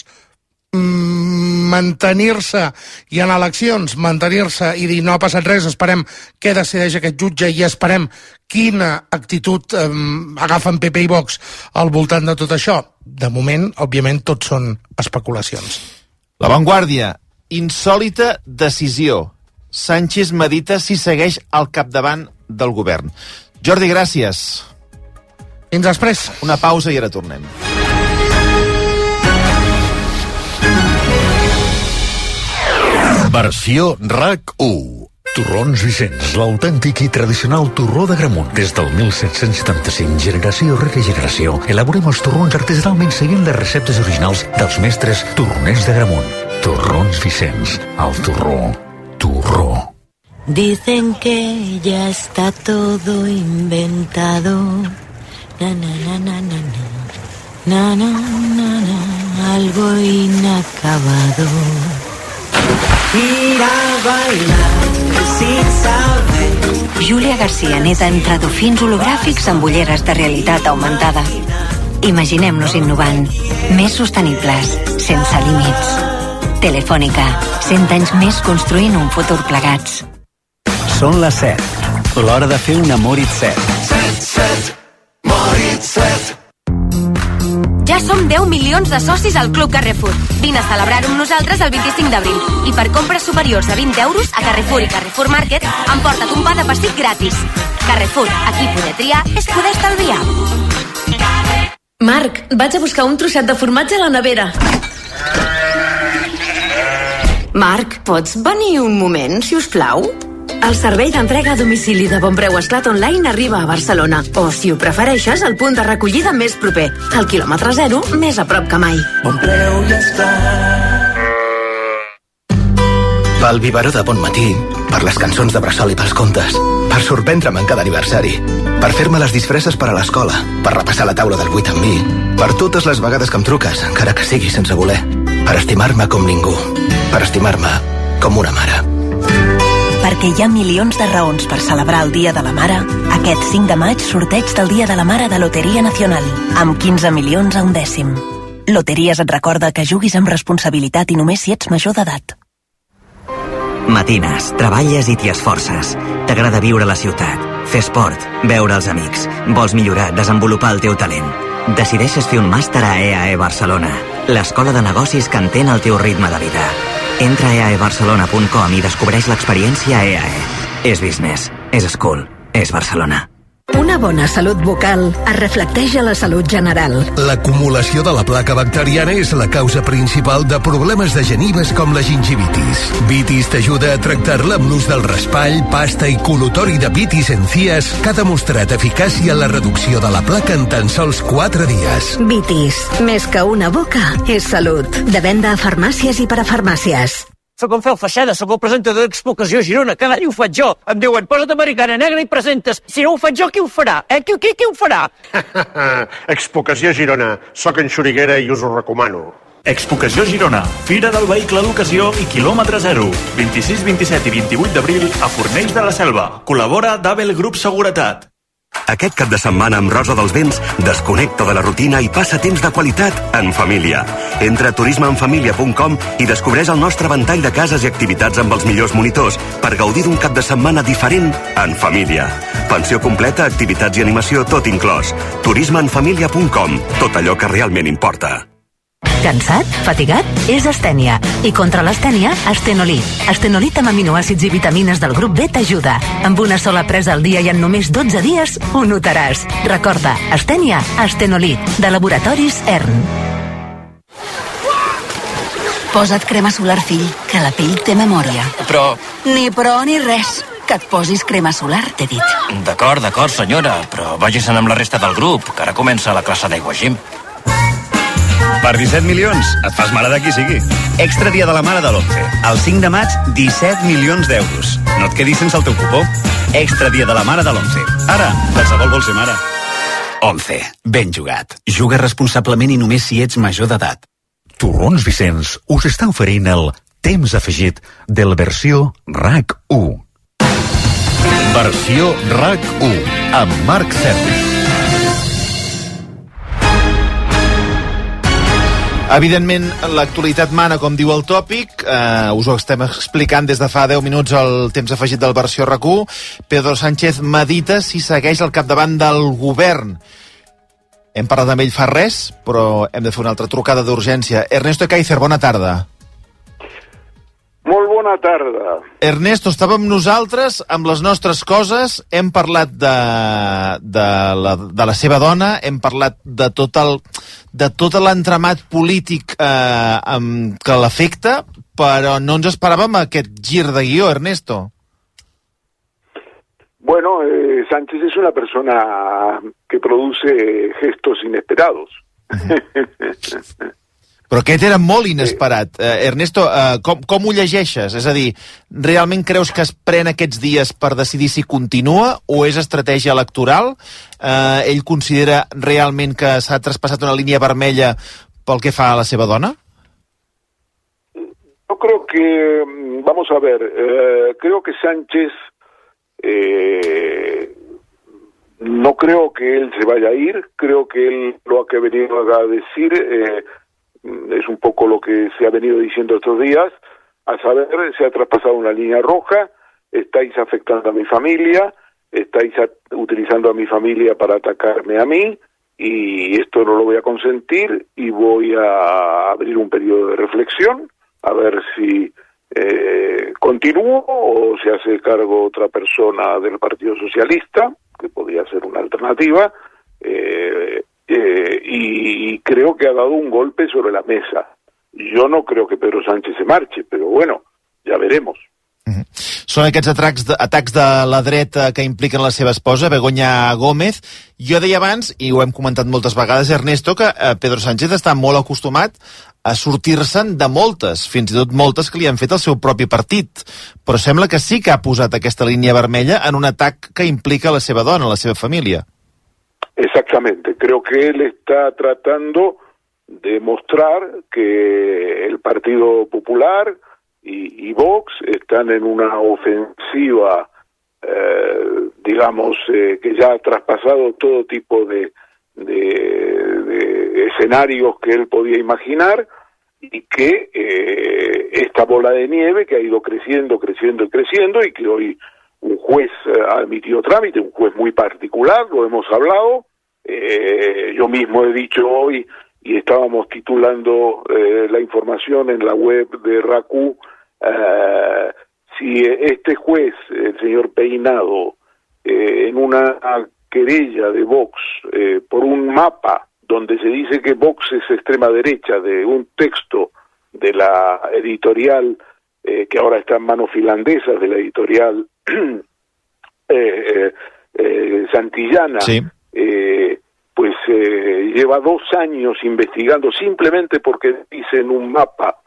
Mm, mantenir-se i en eleccions, mantenir-se i dir no ha passat res, esperem què decideix aquest jutge i esperem quina actitud eh, agafen P P i Vox al voltant de tot això. De moment, òbviament, tot són especulacions. La Vanguardia, insòlita decisió. Sánchez medita si segueix al capdavant del govern. Jordi, gràcies. Fins després. Una pausa i ara tornem. Versió RAC u. Torrons Vicenç, l'autèntic i tradicional torró d'Agramunt. Des del mil set-cents setanta-cinc, generació rere generació, elaborem els torrons artesanalment seguint les receptes originals dels mestres torroners d'Agramunt. Torrons Vicenç, el torró, torró. Dicen que ya está todo inventado. Na, na, na, na, na, na. Na, na, na, na. Algo inacabado. Ir a bailar sin saber. Júlia García neta entre dofins hologràfics amb ulleres de realitat augmentada. Imaginem-nos innovant, més sostenibles, sense límits. Telefònica, cent anys més construint un futur plegats. Són les set. L'hora de fer un Moritz set. set, set, Moritz set. Ja som deu milions de socis al Club Carrefour. Vine a celebrar-ho amb nosaltres el vint-i-cinc d'abril. I per compres superiors a vint euros, a Carrefour i Carrefour Market, emporta't un pa de pessic gratis. Carrefour, aquí poder triar és poder estalviar. Marc, vaig a buscar un trosset de formatge a la nevera. Marc, pots venir un moment, si us plau? El servei d'entrega a domicili de Bon Preu Esclat Online arriba a Barcelona. O, si ho prefereixes, el punt de recollida més proper. Al quilòmetre zero, més a prop que mai. Bon Preu i Esclat. Pel biberó de bon matí, per les cançons de bressol i pels contes, per sorprendre'm en cada aniversari, per fer-me les disfresses per a l'escola, per repassar la taula del vuit amb mi, per totes les vegades que em truques, encara que sigui sense voler, per estimar-me com ningú, per estimar-me com una mare. Perquè hi ha milions de raons per celebrar el Dia de la Mare, aquest cinc de maig sorteig del Dia de la Mare de Loteria Nacional, amb quinze milions a un dècim. Loteries et recorda que juguis amb responsabilitat i només si ets major d'edat. Matines, treballes i t'hi esforces. T'agrada viure a la ciutat, fer esport, veure els amics. Vols millorar, desenvolupar el teu talent. Decideixes fer un màster a E A E Barcelona, l'escola de negocis que entén el teu ritme de vida. Entra a e a e barcelona punt com i descobreix l'experiència E A E. És business, és school, és Barcelona. Una bona salut bucal es reflecteix a la salut general. L'acumulació de la placa bacteriana és la causa principal de problemes de genives com la gingivitis. Vitis t'ajuda a tractar-la amb l'ús del raspall, pasta i col·lutori de Vitis Encías, que ha demostrat eficàcia en la reducció de la placa en tan sols quatre dies. Vitis, més que una boca, és salut. De venda a farmàcies i parafarmàcies. Soc en Fel Feixada, soc el presentador d'Explocació Girona. Cada any ho faig jo. Em diuen, posa't americana negra i presentes. Si no ho faig jo, qui ho farà? Eh? Qui, qui, qui ho farà? Expocació Girona. Soc en Xuriguera i us ho recomano. Expocació Girona. Fira del Vehicle d'Ocasió i quilòmetre zero. vint-i-sis, vint-i-set i vint-i-vuit d'abril a Fornells de la Selva. Col·labora Dabel Grup Seguretat. Aquest cap de setmana amb Rosa dels Vents desconnecta de la rutina i passa temps de qualitat en família. Entra a turisme en família punt com i descobreix el nostre ventall de cases i activitats amb els millors monitors per gaudir d'un cap de setmana diferent en família. Pensió completa, activitats i animació, tot inclòs. turisme en família punt com. Tot allò que realment importa. Cansat? Fatigat? És astènia. I contra l'astènia, Astenolit. Astenolit amb aminoàcids i vitamines del grup B t'ajuda. Amb una sola presa al dia i en només dotze dies ho notaràs. Recorda, astènia, Astenolit, de Laboratoris E R N. Posa't crema solar, fill, que la pell té memòria. Però... Ni però ni res. Que et posis crema solar, t'he dit. D'acord, d'acord, senyora, però vagi-se'n amb la resta del grup, que ara comença la classe d'aigua gym. Per disset milions, et fas mare de qui sigui. Extra dia de la mare de l'onze. El cinc de maig, disset milions d'euros. No et quedis sense el teu cupó. Extra dia de la mare de l'onze. Ara, qualsevol vol ser mare. onze. Ben jugat. Juga responsablement i només si ets major d'edat. Torrons Vicenç us està oferint el temps afegit de la versió R A C u. Versió R A C u amb Marc Sergi. Evidentment, l'actualitat mana, com diu el tòpic. Eh, us ho estem explicant des de fa deu minuts el temps afegit del versió R A C u. Pedro Sánchez medita si segueix al capdavant del govern. Hem parlat amb ell fa res, però hem de fer una altra trucada d'urgència. Ernesto Ecaizer, bona tarda. Molt bona tarda. Ernesto, estàvem nosaltres amb les nostres coses, hem parlat de, de, la, de la seva dona, hem parlat de tot el, de tot l'entramat polític eh, amb, que l'afecta, però no ens esperàvem aquest gir de guió, Ernesto. Bueno, eh, Sánchez es una persona que produce gestos inesperados. Però aquest era molt inesperat. Eh, Ernesto, eh, com, com ho llegeixes? És a dir, realment creus que es pren aquests dies per decidir si continua o és estratègia electoral? Eh, ell considera realment que s'ha traspassat una línia vermella pel que fa a la seva dona? Yo creo que, vamos a ver, eh, creo que Sánchez, eh, no creo que él se vaya a ir, creo que él lo ha que venido a decir eh, es un poco lo que se ha venido diciendo estos días, a saber, se ha traspasado una línea roja, estáis afectando a mi familia, estáis a, utilizando a mi familia para atacarme a mí, y esto no lo voy a consentir, y voy a abrir un periodo de reflexión, a ver si eh, continúo o se hace cargo otra persona del Partido Socialista, que podría ser una alternativa, eh, eh, y, y creo que ha dado un golpe sobre la mesa. Yo no creo que Pedro Sánchez se marche, pero bueno, ya veremos. Mm-hmm. Són aquests atacs de, atacs de la dreta que impliquen la seva esposa, Begoña Gómez. Jo deia abans, i ho hem comentat moltes vegades, Ernesto, que eh, Pedro Sánchez està molt acostumat a sortir-se'n de moltes, fins i tot moltes que li han fet el seu propi partit. Però sembla que sí que ha posat aquesta línia vermella en un atac que implica la seva dona, la seva família. Exactamente. Creo que él está tratando de mostrar que el Partido Popular y, y Vox están en una ofensiva, eh, digamos, eh, que ya ha traspasado todo tipo de, de, de escenarios que él podía imaginar, y que eh, esta bola de nieve que ha ido creciendo, creciendo y creciendo, y que hoy un juez eh, ha admitido trámite, un juez muy particular, lo hemos hablado, eh, yo mismo he dicho hoy, y estábamos titulando eh, la información en la web de R A C U, eh, si este juez, el señor Peinado, eh, en una querella de Vox eh, por un mapa donde se dice que Vox es extrema derecha, de un texto de la editorial eh, que ahora está en manos finlandesas, de la editorial eh, eh, eh, Santillana, sí. eh, pues eh, lleva dos años investigando simplemente porque dice en un mapa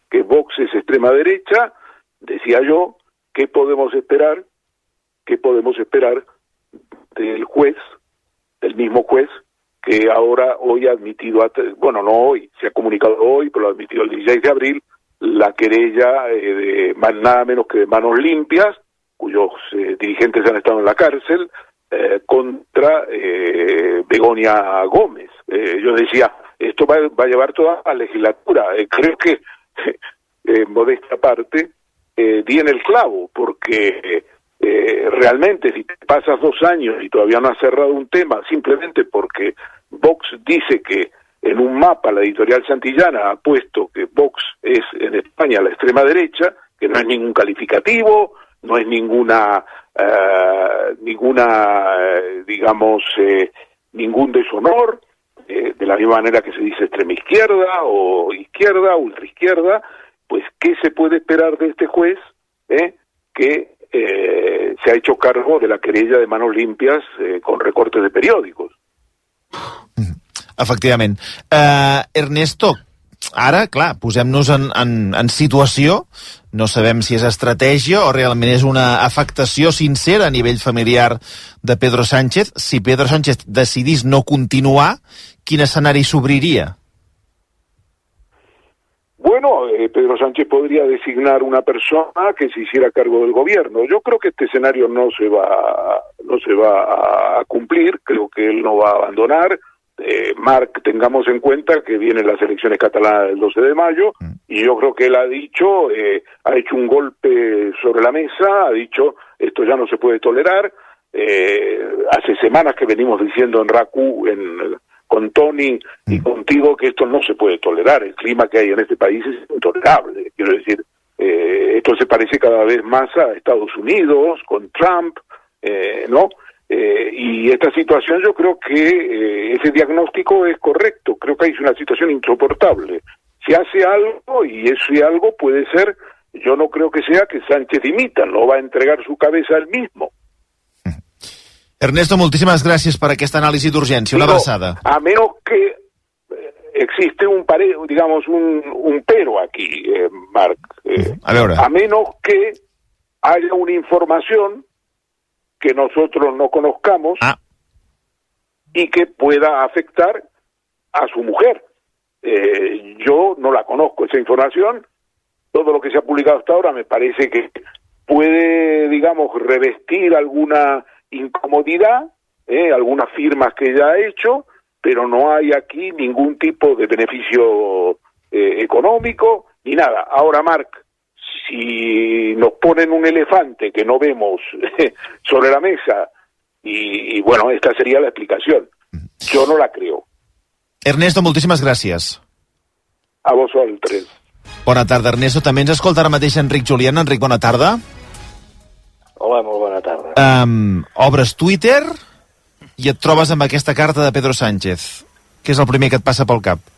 que Vox es extrema derecha, decía yo, ¿qué podemos esperar? ¿Qué podemos esperar del juez, del mismo juez, que ahora hoy ha admitido, bueno, no hoy, se ha comunicado hoy, pero lo ha admitido el dieciséis de abril, la querella eh, de más, nada menos que de Manos Limpias, cuyos eh, dirigentes han estado en la cárcel, eh, contra eh, Begoña Gómez. Eh, yo decía, esto va, va a llevar toda la legislatura. Eh, creo que, eh, modesta parte, eh, di en el clavo, porque eh, realmente si te pasas dos años y todavía no has cerrado un tema, simplemente porque Vox dice que en un mapa la editorial Santillana ha puesto que Vox es en España la extrema derecha, que no es ningún calificativo, no es ninguna, uh, ninguna, uh, digamos, eh, ningún deshonor, eh, de la misma manera que se dice extrema izquierda o izquierda, ultraizquierda, pues ¿qué se puede esperar de este juez eh, que eh, se ha hecho cargo de la querella de Manos Limpias eh, con recortes de periòdicos? Efectivament. Uh, Ernesto, ara, clar, posem-nos en, en, en situació, no sabem si és estratègia o realment és una afectació sincera a nivell familiar de Pedro Sánchez. Si Pedro Sánchez decidís no continuar, quin escenari s'obriria? Bueno, eh, Pedro Sánchez podría designar una persona que se hiciera cargo del gobierno. Yo creo que este escenario no se va, no se va a cumplir, creo que él no va a abandonar. Eh, Marc, tengamos en cuenta que vienen las elecciones catalanas del doce de mayo y yo creo que él ha dicho, eh, ha hecho un golpe sobre la mesa, ha dicho esto ya no se puede tolerar. Eh, hace semanas que venimos diciendo en R A C U, en, con Tony y contigo, que esto no se puede tolerar. El clima que hay en este país es intolerable. Quiero decir, eh, esto se parece cada vez más a Estados Unidos, con Trump, eh, ¿no? Eh, y esta situación yo creo que eh, ese diagnóstico es correcto, creo que hay una situación insoportable. Se hace algo y ese algo puede ser, yo no creo que sea que Sánchez dimita, no va a entregar su cabeza él mismo. Ernesto, moltíssimes gràcies per aquesta anàlisi d'urgència, una abraçada. A menos que eh, existe un pare, digamos un, un pero aquí, eh, Marc, eh, a veure. A menos que haya una información que nosotros no conozcamos ah. y que pueda afectar a su mujer. Eh, yo no la conozco esa información, todo lo que se ha publicado hasta ahora me parece que puede, digamos, revestir alguna incomodidad, eh, algunas firmas que ella ha hecho, pero no hay aquí ningún tipo de beneficio eh, económico ni nada. Ahora, Marc, si nos ponen un elefante que no vemos sobre la mesa, y, y bueno, esta sería la explicación. Yo no la creo. Ernesto, moltíssimes gràcies. A vosaltres. Bona tarda, Ernesto. També ens escolta ara mateix Enric Julián. Enric, bona tarda. Hola, molt bona tarda. Um, obres Twitter i et trobes amb aquesta carta de Pedro Sánchez. Què és el primer que et passa pel cap?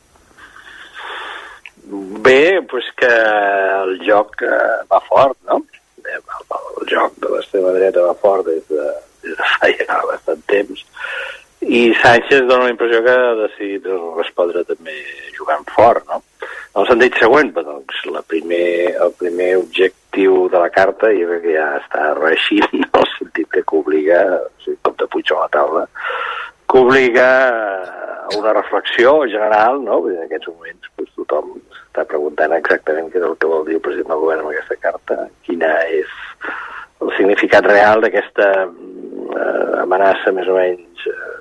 Bé, pues que el joc eh, va fort, no? El, el joc de l'extrema dreta va fort des de, des de fa ja bastant temps. I Sánchez dona la impressió que ha decidit respondre també jugant fort, no? En el sentit següent, però, doncs, la primer, el primer objectiu de la carta jo crec que ja està reeixint, en el sentit que obliga, o sigui, com de Puig a la taula, que obliga a una reflexió general, no? En aquests moments pues, tothom està preguntant exactament què és el que vol dir el president del govern amb aquesta carta, quina és el significat real d'aquesta eh, amenaça més o menys eh,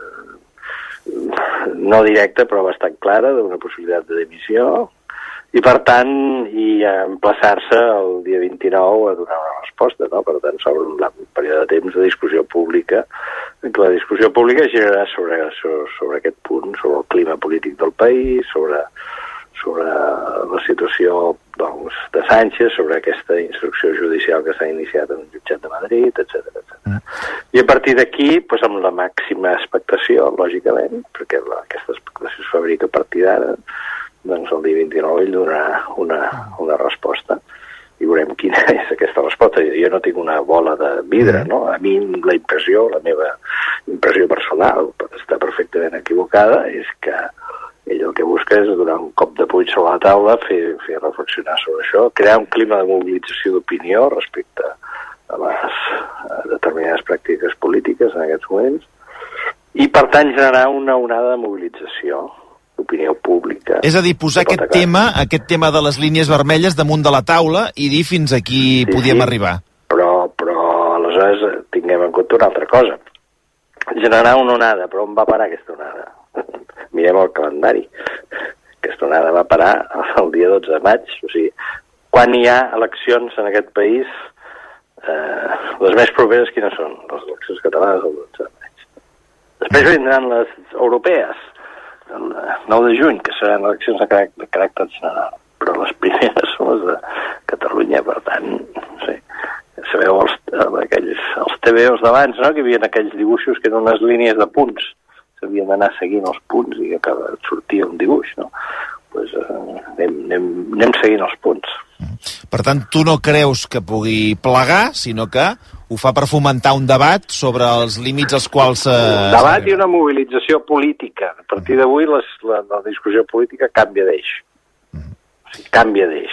no directa però bastant clara d'una possibilitat de dimissió i per tant i emplaçar-se el dia vint-i-nou a donar una resposta, no? Per tant s'obre un període de temps de discussió pública, que la discussió pública girarà sobre, sobre, sobre aquest punt, sobre el clima polític del país, sobre, sobre la situació doncs, de Sánchez, sobre aquesta instrucció judicial que s'ha iniciat en un jutjat de Madrid, etcètera etcètera. I a partir d'aquí, doncs, amb la màxima expectació, lògicament, perquè la, aquesta expectació es fabrica a partir d'ara, doncs el dia vint-i-nou ell donarà una, una resposta i veurem quina és aquesta resposta. Jo no tinc una bola de vidre, no? A mi la impressió, la meva impressió personal, pot estar perfectament equivocada, és que ell el que busca que és donar un cop de puny sobre la taula, fer, fer reflexionar sobre això, crear un clima de mobilització d'opinió respecte a les a determinades pràctiques polítiques en aquests moments, i per tant generar una onada de mobilització d'opinió pública. És a dir, posar aquest tema, aquest tema de les línies vermelles damunt de la taula i dir fins aquí sí, podíem sí, arribar. Però, però aleshores tinguem en compte una altra cosa. Generar una onada, però on va parar aquesta onada? Mirem el calendari. Aquesta onada va parar el dia dotze de maig. O sigui, quan hi ha eleccions en aquest país, eh, les més properes quines són? Les eleccions catalanes el dotze de maig. Després vindran les europees, el nou de juny, que seran eleccions de caràcter, de caràcter general. Però les primeres són les de Catalunya, per tant, no sé, sabeu els, aquells, els T V Os d'abans, no?, que hi havia aquells dibuixos que eren unes línies de punts, s'havien d'anar seguint els punts i que sortia un dibuix, no? Pues, eh, anem, anem, anem seguint els punts. Per tant, tu no creus que pugui plegar, sinó que ho fa per fomentar un debat sobre els límits als quals... Eh, un debat i una mobilització política. A partir d'avui la, la discussió política canvia d'eix. O sigui, canvia d'eix.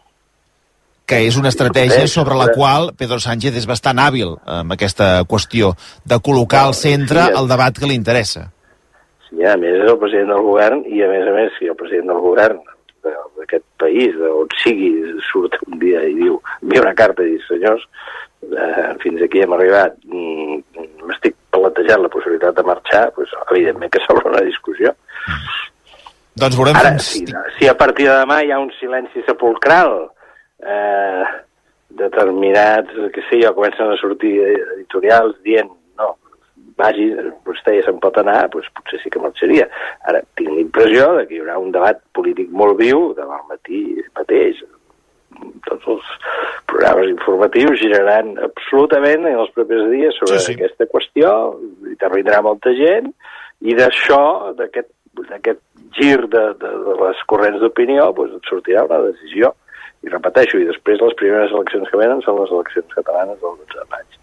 Que és una estratègia sobre la qual Pedro Sánchez és bastant hàbil amb aquesta qüestió de col·locar al centre el debat que li interessa. Sí, a més és el president del govern i a més a més si el president del govern d'aquest país, on sigui, surt un dia i diu, envia una carta i diu, senyors, eh, fins aquí hem arribat, m'estic plantejant la possibilitat de marxar, doncs evidentment que s'obre una discussió. Doncs veurem... Ara, si, si a partir de demà hi ha un silenci sepulcral, Eh, determinats, que sé jo, comencen a sortir editorials dient, no, vagi, vostè ja se'n pot anar, doncs potser sí que marxaria. Ara, tinc l'impressió de que hi haurà un debat polític molt viu demà al matí mateix. Tots els programes informatius giraran absolutament en els propers dies sobre sí, sí. aquesta qüestió, hi intervindrà molta gent, i d'això, d'aquest, d'aquest gir de, de, de les corrents d'opinió, doncs et sortirà una decisió. I repeteixo, i després les primeres eleccions que venen són les eleccions catalanes del dotze de maig.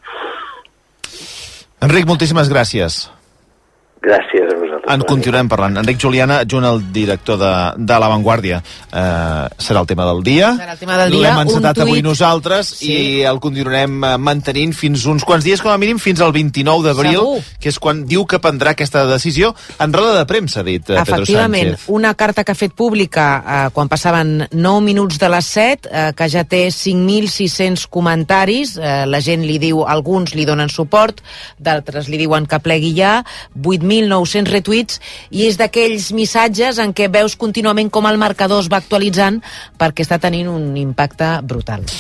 Enric, moltíssimes gràcies. Gràcies a vosaltres. En continuem parlant. Enric Juliana, adjunt al director de, de La Vanguardia. Eh, serà el tema del dia. Serà el tema del dia. L'hem encetat avui tuit... nosaltres sí. i el continuarem mantenint fins uns quants dies, com a mínim fins al vint-i-nou d'abril, que és quan diu que prendrà aquesta decisió en roda de premsa, ha dit Pedro Sánchez. Efectivament, una carta que ha fet pública eh, quan passaven nou minuts de les set, eh, que ja té cinc mil sis-cents comentaris, eh, la gent li diu, alguns li donen suport, d'altres li diuen que plegui ja, vuit mil nou-cents retuits, i és d'aquells missatges en què veus contínuament com el marcador es va actualitzant perquè està tenint un impacte brutal.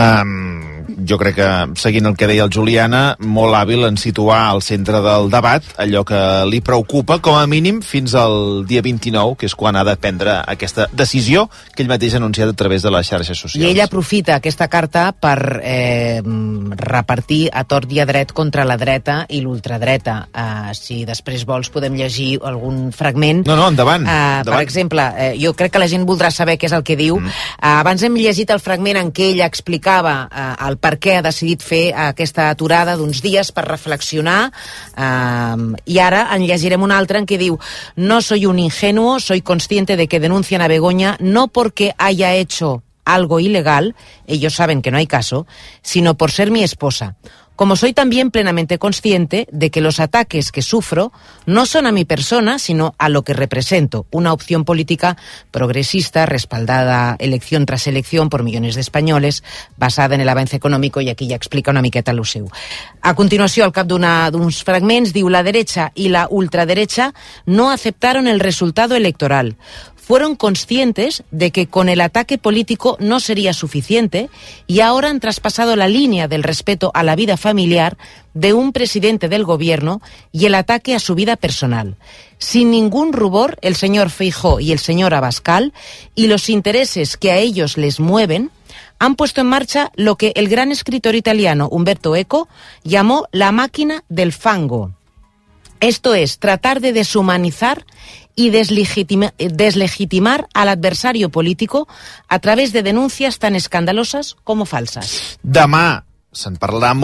Um, jo crec que, seguint el que deia el Juliana, molt hàbil en situar al centre del debat allò que li preocupa, com a mínim fins al dia vint-i-nou, que és quan ha de prendre aquesta decisió que ell mateix ha anunciat a través de les xarxes socials. I ell aprofita aquesta carta per eh, repartir a tort i a dret contra la dreta i l'ultradreta. Uh, si després vols podem llegir algun fragment. No, no, endavant. Uh, endavant. Per exemple, eh, jo crec que la gent voldrà saber què és el que diu. Mm. Uh, abans hem llegit el fragment en què ell explica explicava eh, el per què ha decidit fer aquesta aturada d'uns dies per reflexionar, eh, i ara en llegirem un altre en què diu: no soy un ingenuo, soy consciente de que denuncian a Begoña no porque haya hecho algo ilegal, ellos saben que no hay caso, sino por ser mi esposa. Como soy también plenamente consciente de que los ataques que sufro no son a mi persona, sino a lo que represento, una opción política progresista, respaldada elección tras elección por millones de españoles, basada en el avance económico, i aquí ja explica una miqueta lo seu. A continuació, al cap d'uns fragments, diu: la derecha y la ultraderecha no aceptaron el resultado electoral. Fueron conscientes de que con el ataque político no sería suficiente y ahora han traspasado la línea del respeto a la vida familiar de un presidente del gobierno y el ataque a su vida personal. Sin ningún rubor, el señor Feijóo y el señor Abascal y los intereses que a ellos les mueven han puesto en marcha lo que el gran escritor italiano Umberto Eco llamó la máquina del fango. Esto es, tratar de deshumanizar y deslegitima, deslegitimar al adversario político a través de denuncias tan escandalosas como falsas. Demà se'n parlarà molt,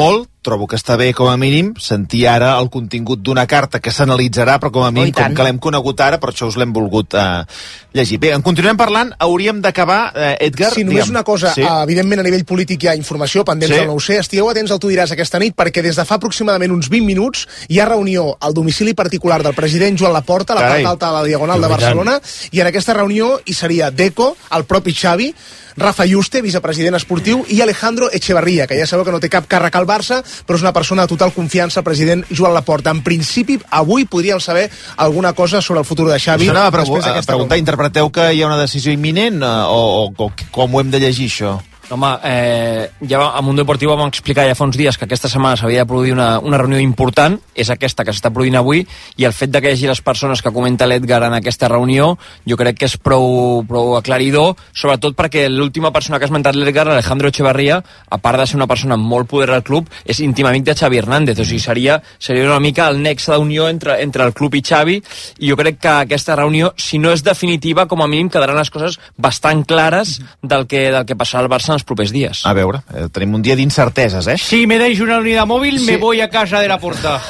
trobo que està bé, com a mínim, sentir ara el contingut d'una carta que s'analitzarà, però com a mínim, com que l'hem conegut ara, per això us l'hem volgut eh, llegir. Bé, en continuem parlant, hauríem d'acabar, eh, Edgar... Sí, només digue'm. una cosa, sí. evidentment a nivell polític hi ha informació, pendents sí. del nou C, estigueu atents al Tu diràs aquesta nit, perquè des de fa aproximadament uns vint minuts hi ha reunió al domicili particular del president Joan Laporta, a la Carai. part alta de la Diagonal de Barcelona, i en aquesta reunió hi seria Deco, el propi Xavi, Rafa Yuste, vicepresident esportiu, i Alejandro Echevarría, que ja sabeu que no té cap càrrec al Barça, però és una persona de total confiança, el president Joan Laporta. En principi, avui podríem saber alguna cosa sobre el futur de Xavi. Us anava a, pregu a preguntar, interpreteu que hi ha una decisió imminent o, o, o com ho hem de llegir, això? Home, eh, ja a Mundo Deportivo vam explicar ja fa uns dies que aquesta setmana s'havia de produir una, una reunió important, és aquesta que s'està produint avui, i el fet de que hi hagi les persones que comenta l'Edgar en aquesta reunió, jo crec que és prou, prou aclaridor, sobretot perquè l'última persona que ha esmentat l'Edgar, Alejandro Echevarría, a part de ser una persona amb molt poder al club, és íntim amic de Xavi Hernández, o sigui, seria, seria una mica el nexe d'unió entre, entre el club i Xavi, i jo crec que aquesta reunió, si no és definitiva, com a mínim quedaran les coses bastant clares del que, del que passarà al Barça els propers dies. A veure, eh, tenim un dia d'incerteses, eh? Si me dais una unidad móvil, sí. me voy a casa de la Porta.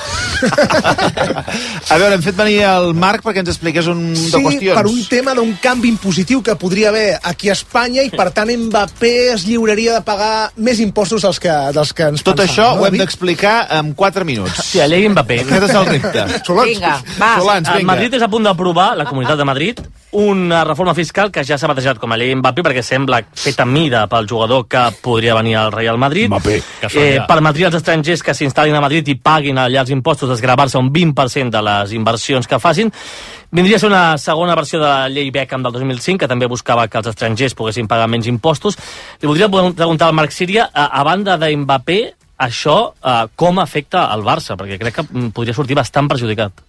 A veure, hem fet venir el Marc perquè ens expliqués un sí, de qüestions. Sí, per un tema d'un canvi impositiu que podria haver aquí a Espanya i, per tant, Mbappé es lliuraria de pagar més impostos dels que, dels que ens Tot pensam, això no, ho hem David? d'explicar en quatre minuts. Sí, la llei Mbappé. Aquest és el repte. Solans, vinga, va. Solans, vinga. Madrid és a punt d'aprovar, la Comunitat de Madrid, una reforma fiscal que ja s'ha batejat com a llei Mbappé perquè sembla feta mida pel jugador que podria venir al Real Madrid. Mbappé. Eh, permetria als estrangers que s'instal·lin a Madrid i paguin allà els impostos desgravar-se un vint per cent de les inversions que facin. Vindria a ser una segona versió de la llei Beckham del dos mil cinc, que també buscava que els estrangers poguessin pagar menys impostos. Li voldria preguntar al Marc Síria, a, a banda de Mbappé, això eh, com afecta al Barça? Perquè crec que podria sortir bastant perjudicat.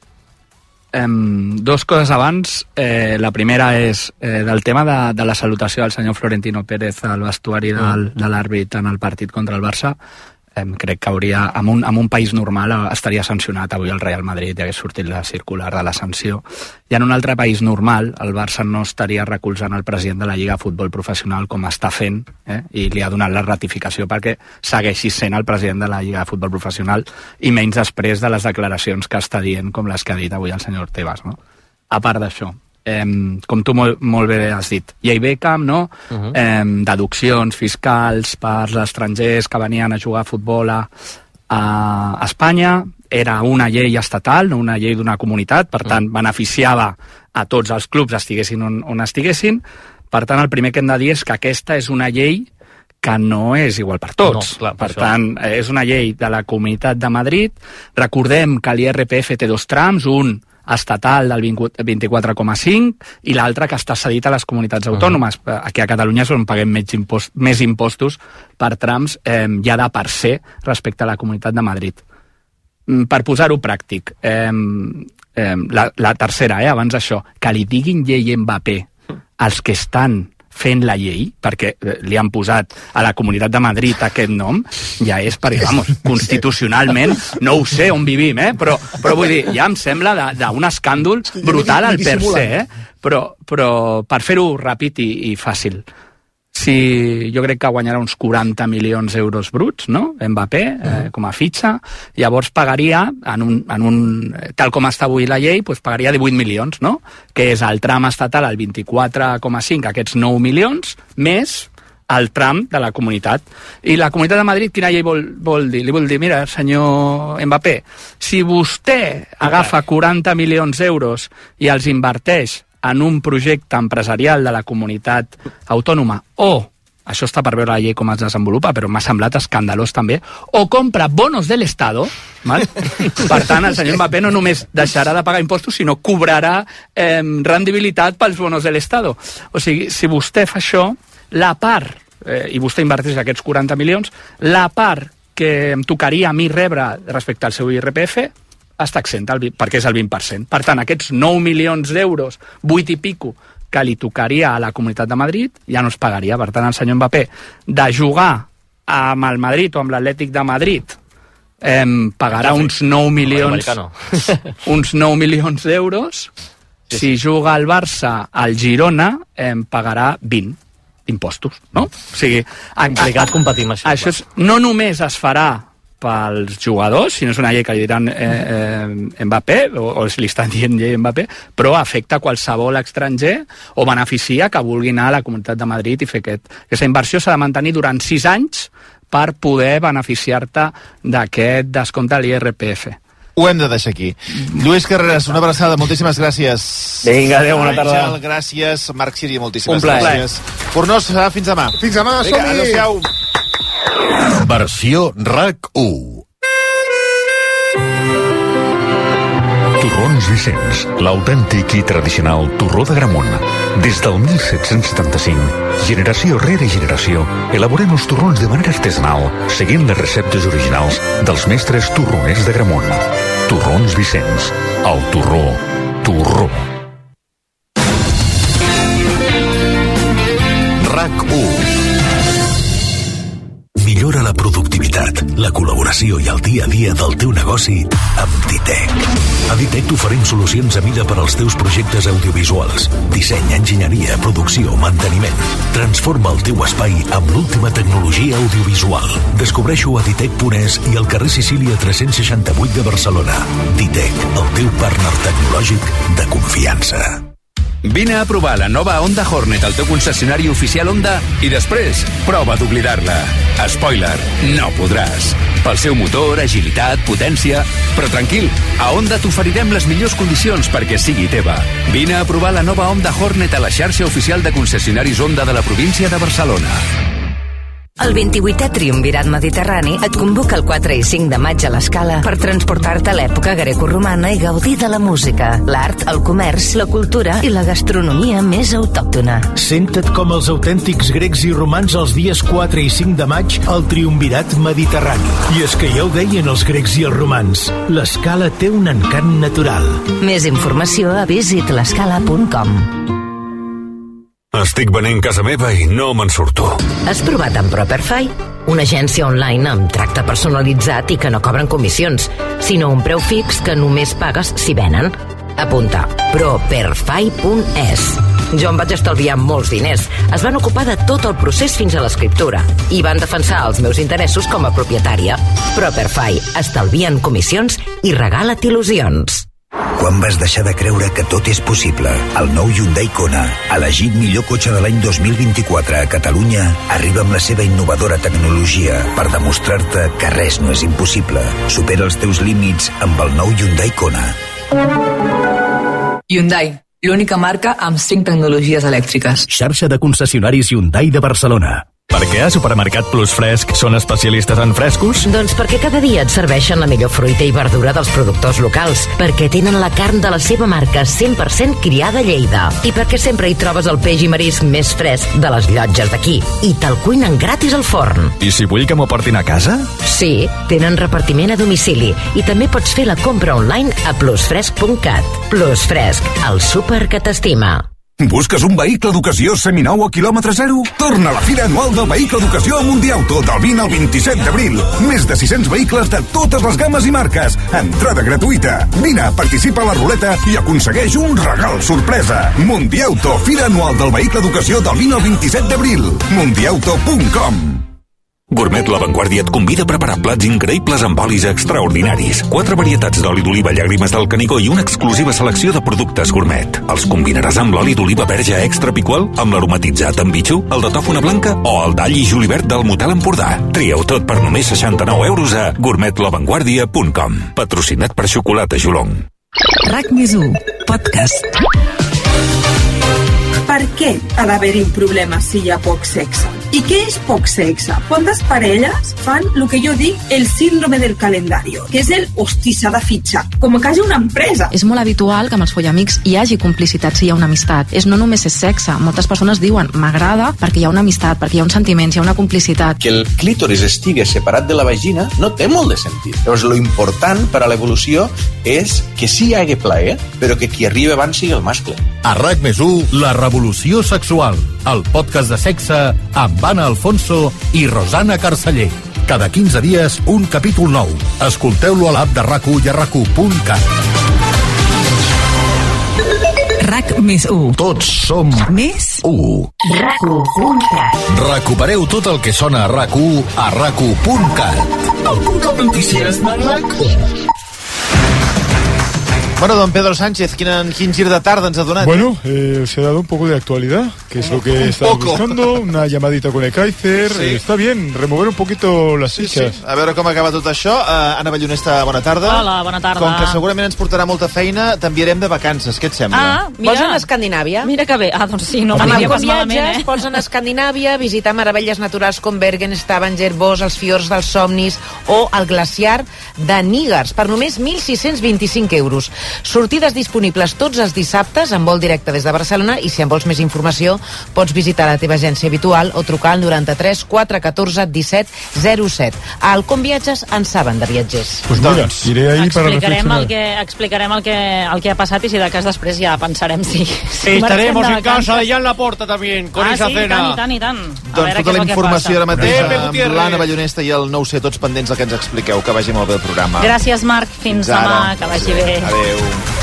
Um, dos coses abans. Eh, la primera és eh, del tema de, de la salutació del senyor Florentino Pérez al vestuari del, de l'àrbit en el partit contra el Barça. Eh, crec que hauria, en un, en un país normal estaria sancionat avui el Real Madrid i hagués sortit la circular de la sanció. I en un altre país normal el Barça no estaria recolzant el president de la Lliga de Futbol Professional com està fent, eh? i li ha donat la ratificació perquè segueixi sent el president de la Lliga de Futbol Professional, i menys després de les declaracions que està dient com les que ha dit avui el senyor Tebas, no? A part d'això, eh, com tu molt, molt bé has dit, llei Beckham, no? Uh-huh. eh, deduccions fiscals per als estrangers que venien a jugar a futbol a, a Espanya. Era una llei estatal, no una llei d'una comunitat, per tant, uh-huh. beneficiava a tots els clubs, estiguessin on, on estiguessin. Per tant, el primer que hem de dir és que aquesta és una llei que no és igual per tots. No, clar, per, per tant, és una llei de la Comunitat de Madrid. Recordem que l'I R P F té dos trams, un estatal del vint-i-quatre coma cinc i l'altre que està cedit a les comunitats autònomes. Uh-huh. Aquí a Catalunya és on paguem més, impost, més impostos per trams eh, ja de per ser respecte a la Comunitat de Madrid. Per posar-ho pràctic, eh, eh, la, la tercera, eh, abans d'això, que li diguin llei Mbappé als que estan fent la llei, perquè li han posat a la Comunitat de Madrid aquest nom, ja és perquè, vamos, constitucionalment, no ho sé on vivim, eh? però, però vull dir, ja em sembla d'un escàndol brutal al per se, eh? però, però per fer-ho ràpid i, i fàcil. Si jo crec que guanyarà uns quaranta milions d'euros bruts, no? Mbappé, eh, com a fitxa, llavors pagaria, en un, en un, tal com està avui la llei, doncs pagaria divuit milions, no? Que és el tram estatal al vint-i-quatre coma cinc, aquests nou milions, més el tram de la comunitat. I la Comunitat de Madrid, quina llei vol, vol dir? Li vol dir, mira, senyor Mbappé, si vostè agafa quaranta milions d'euros i els inverteix en un projecte empresarial de la comunitat autònoma, o, això està per veure la llei com es desenvolupa, però m'ha semblat escandalós també, o compra bonos de l'Estado, val? Per tant, el senyor Mbappé no només deixarà de pagar impostos, sinó cobrarà eh, rendibilitat pels bonos de l'Estado. O sigui, si vostè fa això, la part, eh, i vostè inverteix aquests quaranta milions, la part que em tocaria a mi rebre respecte al seu I R P F, està exent, perquè és el vint per cent. Per tant, aquests nou milions d'euros, vuit i pico, que li tocaria a la Comunitat de Madrid, ja no es pagaria. Per tant, el senyor Mbappé, de jugar amb el Madrid o amb l'Atlètic de Madrid, eh, pagarà uns nou milions, uns nou milions d'euros. Si juga al Barça, al Girona, eh, pagarà vint impostos, no? O sigui, complicat competir amb això. Això és, no només es farà pels jugadors, si no és una llei que li diran eh, eh, Mbappé, o, o li estan dient llei Mbappé, però afecta qualsevol estranger o beneficia que vulgui anar a la Comunitat de Madrid i fer aquest, aquesta inversió s'ha de mantenir durant sis anys per poder beneficiar-te d'aquest descompte de l'I R P F. Ho hem de deixar aquí. Lluís Carreras, una abraçada, moltíssimes gràcies. Vinga, adéu, bona tarda. Àngel, gràcies. Marc Siri, moltíssimes Un plaer. gràcies. Fornós, fins demà. Fins demà, Vinga, som-hi! adéu-siau. Versió R A C u. Torrons Vicenç, l'autèntic i tradicional torró de Gramunt. Des del mil set-cents setanta-cinc, generació rere generació, elaborem els torrons de manera artesanal, seguint les receptes originals dels mestres torroners de Gramunt. Torrons Vicenç, el torró, torró. R A C u. Millora la productivitat, la col·laboració i el dia a dia del teu negoci amb Ditec. A Ditec t'oferim solucions a mida per als teus projectes audiovisuals. Disseny, enginyeria, producció, manteniment. Transforma el teu espai amb l'última tecnologia audiovisual. Descobreix-ho a ditec punt es i al carrer Sicília tres-cents seixanta-vuit de Barcelona. Ditec, el teu partner tecnològic de confiança. Vine a provar la nova Honda Hornet al teu concessionari oficial Honda i després prova d'oblidar-la. Spoiler, no podràs. Pel seu motor, agilitat, potència... Però tranquil, a Honda t'oferirem les millors condicions perquè sigui teva. Vine a provar la nova Honda Hornet a la xarxa oficial de concessionaris Honda de la província de Barcelona. El vint-i-vuitè Triumvirat Mediterrani et convoca el quatre i cinc de maig a l'Escala per transportar-te a l'època grecorromana i gaudir de la música, l'art, el comerç, la cultura i la gastronomia més autòctona. Senta't com els autèntics grecs i romans els dies quatre i cinc de maig al Triumvirat Mediterrani. I és que ja ho deien els grecs i els romans, l'Escala té un encant natural. Més informació a visit l'escala punt com. Estic venent casa meva i no me'n surto. Has provat amb Properfy? Una agència online amb tracte personalitzat i que no cobren comissions, sinó un preu fix que només pagues si venen. Apunta, properfy punt es. Jo em vaig estalviar molts diners. Es van ocupar de tot el procés fins a l'escriptura i van defensar els meus interessos com a propietària. Properfy, estalvien comissions i regala't il·lusions. Quan vas deixar de creure que tot és possible? El nou Hyundai Kona, elegit millor cotxe de l'any dos mil vint-i-quatre a Catalunya, arriba amb la seva innovadora tecnologia per demostrar-te que res no és impossible. Supera els teus límits amb el nou Hyundai Kona. Hyundai, l'única marca amb cinc tecnologies elèctriques. Xarxa de concessionaris Hyundai de Barcelona. Per què a Supermercat Plus Fresc són especialistes en frescos? Doncs perquè cada dia et serveixen la millor fruita i verdura dels productors locals, perquè tenen la carn de la seva marca cent per cent criada a Lleida i perquè sempre hi trobes el peix i marisc més fresc de les llotges d'aquí i te'l cuinen gratis al forn. I si vull que m'ho portin a casa? Sí, tenen repartiment a domicili i també pots fer la compra online a plusfresc punt cat. Plus Fresc, el súper que t'estima. Busques un vehicle d'ocasió seminou a quilòmetre zero? Torna a la Fira Anual del Vehicle d'Ocasió a Mundiauto del vint al vint-i-set d'abril. Més de sis-cents vehicles de totes les gammes i marques. Entrada gratuïta. Vine, participa a la ruleta i aconsegueix un regal sorpresa. Mundiauto, Fira Anual del Vehicle d'Ocasió del vint al vint-i-set d'abril. mundiauto punt com. Gourmet La Vanguardia et convida a preparar plats increïbles amb olis extraordinaris. Quatre varietats d'oli d'oliva llàgrimes del Canigó i una exclusiva selecció de productes gourmet. Els combinaràs amb l'oli d'oliva verge extra picual, amb l'aromatitzat amb bitxú, el de tòfona blanca o el d'all i julivert del Motel Empordà. Trieu tot per només seixanta-nou euros a gourmet la vanguardia punt com. Patrocinat per Xocolata Jolong. RAC més u, podcast. Per què ha d'haver-hi un problema si hi ha poc sexe? I què és poc sexe? Quantes parelles fan el que jo dic el síndrome del calendario, que és el hosti, s'ha de fitxar, com que hagi una empresa. És molt habitual que amb els follamics hi hagi complicitat si hi ha una amistat. És no només és sexe, moltes persones diuen m'agrada perquè hi ha una amistat, perquè hi ha un sentiment, hi ha una complicitat. Que el clítoris estigui separat de la vagina no té molt de sentit. Llavors, lo important per a l'evolució és que sí hi hagi plaer, però que qui arriba abans sigui el mascle. A RAC més u, la revolució sexual. El podcast de sexe amb Anna Alfonso i Rosana Carceller. Cada quinze dies, un capítol nou. Escolteu-lo a l'app de RAC u i a rac u punt cat. RAC més u. Tots som Més u. RAC u punt cat. Recupereu tot el que sona a RAC u a RAC u punt cat. El punt de notícies de RAC u. Bueno, don Pedro Sánchez, ¿quién, quién gir de tarde ens ha donat? Bueno, eh, se ha dado un poco de actualidad, que es lo que estaba buscando, una llamadita con el Kaiser, sí. eh, está bien, remover un poquito las fichas. Sí, sí. A veure com acaba tot això. Uh, Anna Ballonesta, bona tarda. Hola, bona tarda. Com que segurament ens portarà molta feina, t'enviarem de vacances, què et sembla? Ah, mira. Vols anar a Escandinàvia? Mira que bé. Ah, doncs sí, no m'aniria pas malament, viatges, eh? pots anar a Escandinàvia, visitar meravelles naturals com Bergen, Stavanger, Vos, els fiords dels somnis o el glaciar de Nígars, per només mil sis-cents vint-i-cinc euros. Sortides disponibles tots els dissabtes en vol directe des de Barcelona, i si en vols més informació pots visitar la teva agència habitual o trucar al noranta-tres quatre catorze disset zero set. Al Com Viatges en saben de viatgers. Pues mira, iré ahí para explicarem el que explicarem el que el que ha passat, i si de cas després ja pensarem si, si estaremos en casa ya en la porta también con ah, esa sí, cena. I tant, i tant, i tant. Doncs tota la informació ara mateix amb l'Anna Ballonesta Ballonesta i el nou C, tots pendents del que ens expliqueu. Que vagi molt bé el programa. Gràcies, Marc, fins, fins demà, que vagi bé. Adéu.